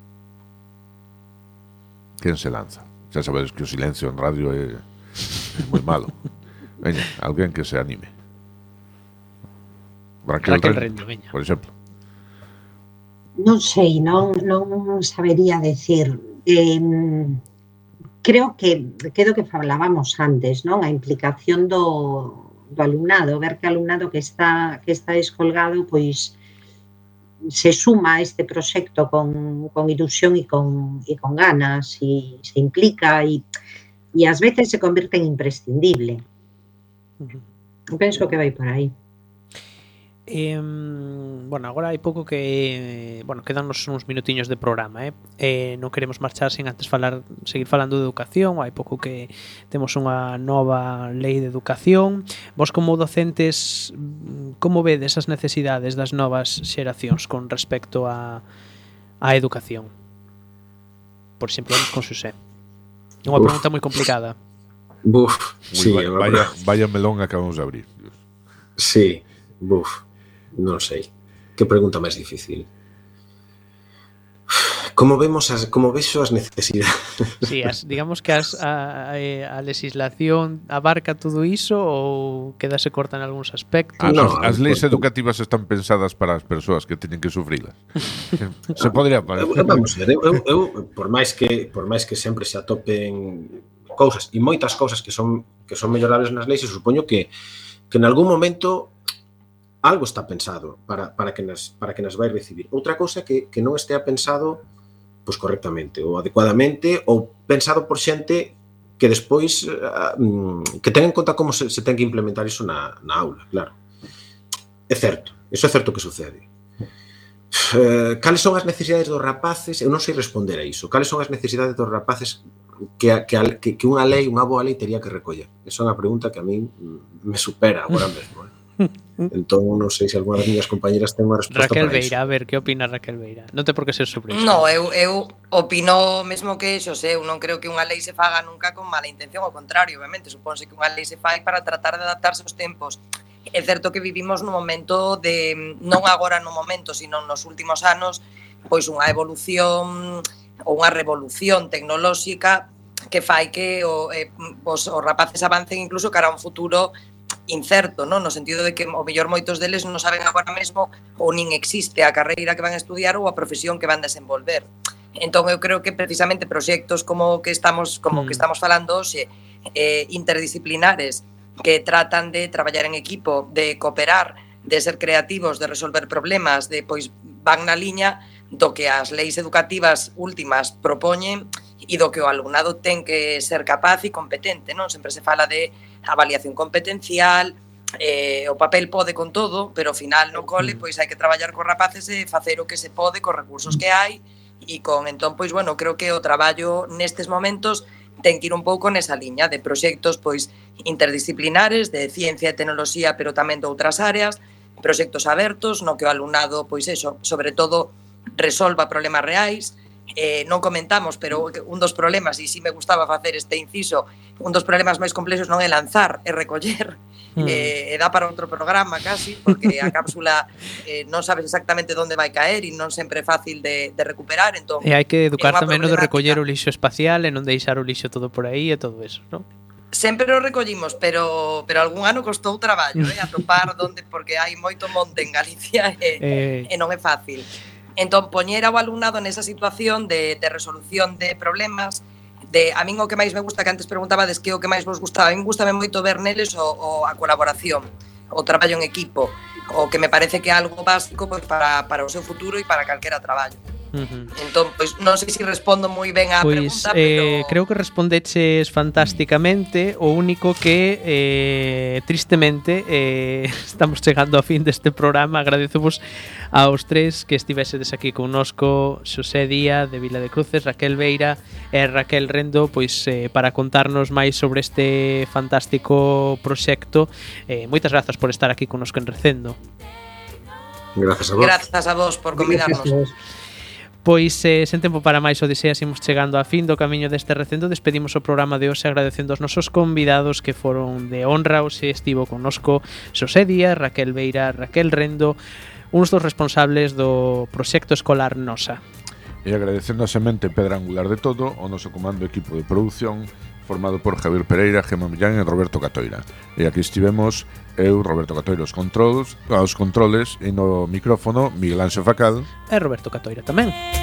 Quen se lanza? Xa sabedes que o silencio en radio é, é moi malo. Veña, alguén que se anime. Raquel, Raquel Rendo, Rendo, veña. por exemplo. Non sei, non, non sabería decir. Eh, creo que, que do que falábamos antes, non? A implicación do, do alumnado, ver que alumnado que está, que está descolgado, pois se suma a este proxecto con, con ilusión e con, e con ganas, e se implica, e, e ás veces se convirte en imprescindible. Uh-huh. Penso que vai por aí. Eh, bueno, agora hai pouco que bueno, quedannos uns minutiños de programa, eh? Eh, non queremos marchar sen antes falar, seguir falando de educación. Hai pouco que temos unha nova lei de educación. Vos como docentes, como vedes as necesidades das novas xeracións con respecto a, a educación? Por exemplo, con Xosé. É unha pregunta moi complicada. Buf, sí, Uy, vaya, vaya melón acabamos de abrir. Sí, buf. Non sei. Que pregunta máis difícil. Como vemos as, como vexo as necesidades? Sí, as, digamos que as, a, a legislación abarca todo iso ou quedase corta en algúns aspectos? Ah, no, as leis educativas están pensadas para as persoas que teñen que sufrilas. Se podría parar. Vamos ver, eu, eu, eu por máis que por máis que sempre se atopen cousas e moitas cousas que son que son mellorables nas leis, supoño que que en algún momento algo está pensado para, para, que nas, para que nas vai recibir. Outra cousa que, que non estea pensado pois correctamente ou adecuadamente ou pensado por xente que despois uh, que ten en conta como se, se ten que implementar iso na, na aula, claro. É certo, iso é certo que sucede. Uh, cales son as necesidades dos rapaces? Eu non sei responder a iso. Cales son as necesidades dos rapaces que, que, que, que unha lei, unha boa lei tería que recoller? Esa é unha pregunta que a mí me supera agora mesmo, eh? Entón, non sei se algunha das miñas compañeras ten unha resposta Raquel para Beira, iso. a ver, que opina Raquel Beira? Non ten por que ser sorpresa. No, eu, eu opino mesmo que Xosé, eu non creo que unha lei se faga nunca con mala intención, ao contrario, obviamente, supónse que unha lei se fai para tratar de adaptarse aos tempos. É certo que vivimos nun momento de, non agora no momento, sino nos últimos anos, pois unha evolución ou unha revolución tecnolóxica que fai que o, eh, os, os rapaces avancen incluso cara a un futuro incerto, non? No sentido de que o mellor moitos deles non saben agora mesmo ou nin existe a carreira que van a estudiar ou a profesión que van desenvolver. Entón eu creo que precisamente proxectos como que estamos como mm. que estamos falando hoxe, eh, interdisciplinares, que tratan de traballar en equipo, de cooperar, de ser creativos, de resolver problemas, de pois van na liña do que as leis educativas últimas propoñen e do que o alumnado ten que ser capaz e competente, non? Sempre se fala de avaliación competencial, eh, o papel pode con todo, pero ao final no cole pois hai que traballar cos rapaces e facer o que se pode cos recursos que hai e con entón, pois bueno, creo que o traballo nestes momentos ten que ir un pouco nesa liña de proxectos pois interdisciplinares, de ciencia e tecnoloxía, pero tamén de outras áreas, proxectos abertos no que o alumnado, pois eso, sobre todo resolva problemas reais. Eh, non comentamos, pero un dos problemas, e si me gustaba facer este inciso, un dos problemas máis complexos non é lanzar, é recoller, mm. eh, e dá para outro programa casi, porque a cápsula eh, non sabes exactamente onde vai caer e non sempre é fácil de, de recuperar, entón, e hai que educar tamén no de recoller o lixo espacial e non deixar o lixo todo por aí e todo eso, non? Sempre o recollimos, pero pero algún ano costou traballo, eh, atopar onde, porque hai moito monte en Galicia e, eh... e non é fácil. Entón, poñer ao alumnado nesa situación de, de resolución de problemas, de a min o que máis me gusta, que antes preguntabades que o que máis vos gustaba, a min gustame moito ver neles o, o a colaboración, o traballo en equipo, o que me parece que é algo básico pois, para, para o seu futuro e para calquera traballo. Uh-huh. Entón, pois non sei se respondo moi ben á pois, pregunta, eh, pero... creo que respondeches fantásticamente. O único que, eh, tristemente, eh, estamos chegando ao fin deste programa. Agradecemos aos tres que estivesedes aquí connosco, Xosé Díaz de Vila de Cruces, Raquel Beira e Raquel Rendo, pois eh, para contarnos máis sobre este fantástico proxecto. Eh, moitas grazas por estar aquí connosco en Recendo. Grazas a vos. Grazas a vos por convidarnos. Pois, eh, sen tempo para máis odiseas, imos chegando a fin do camiño deste recendo. Despedimos o programa de hoxe agradecendo aos nosos convidados que foron de honra. Hoxe estivo connosco Xosé Díaz, Raquel Beira, Raquel Rendo, uns dos responsables do proxecto escolar Nosa. E agradecendo a semente pedra angular de todo, o noso comando equipo de produción, formado por Javier Pereira, Gemma Millán e Roberto Catoira. E aquí estivemos eu, Roberto Catoira, os controls, aos controles, e no micrófono Miguel Anxo Facal e Roberto Catoira tamén.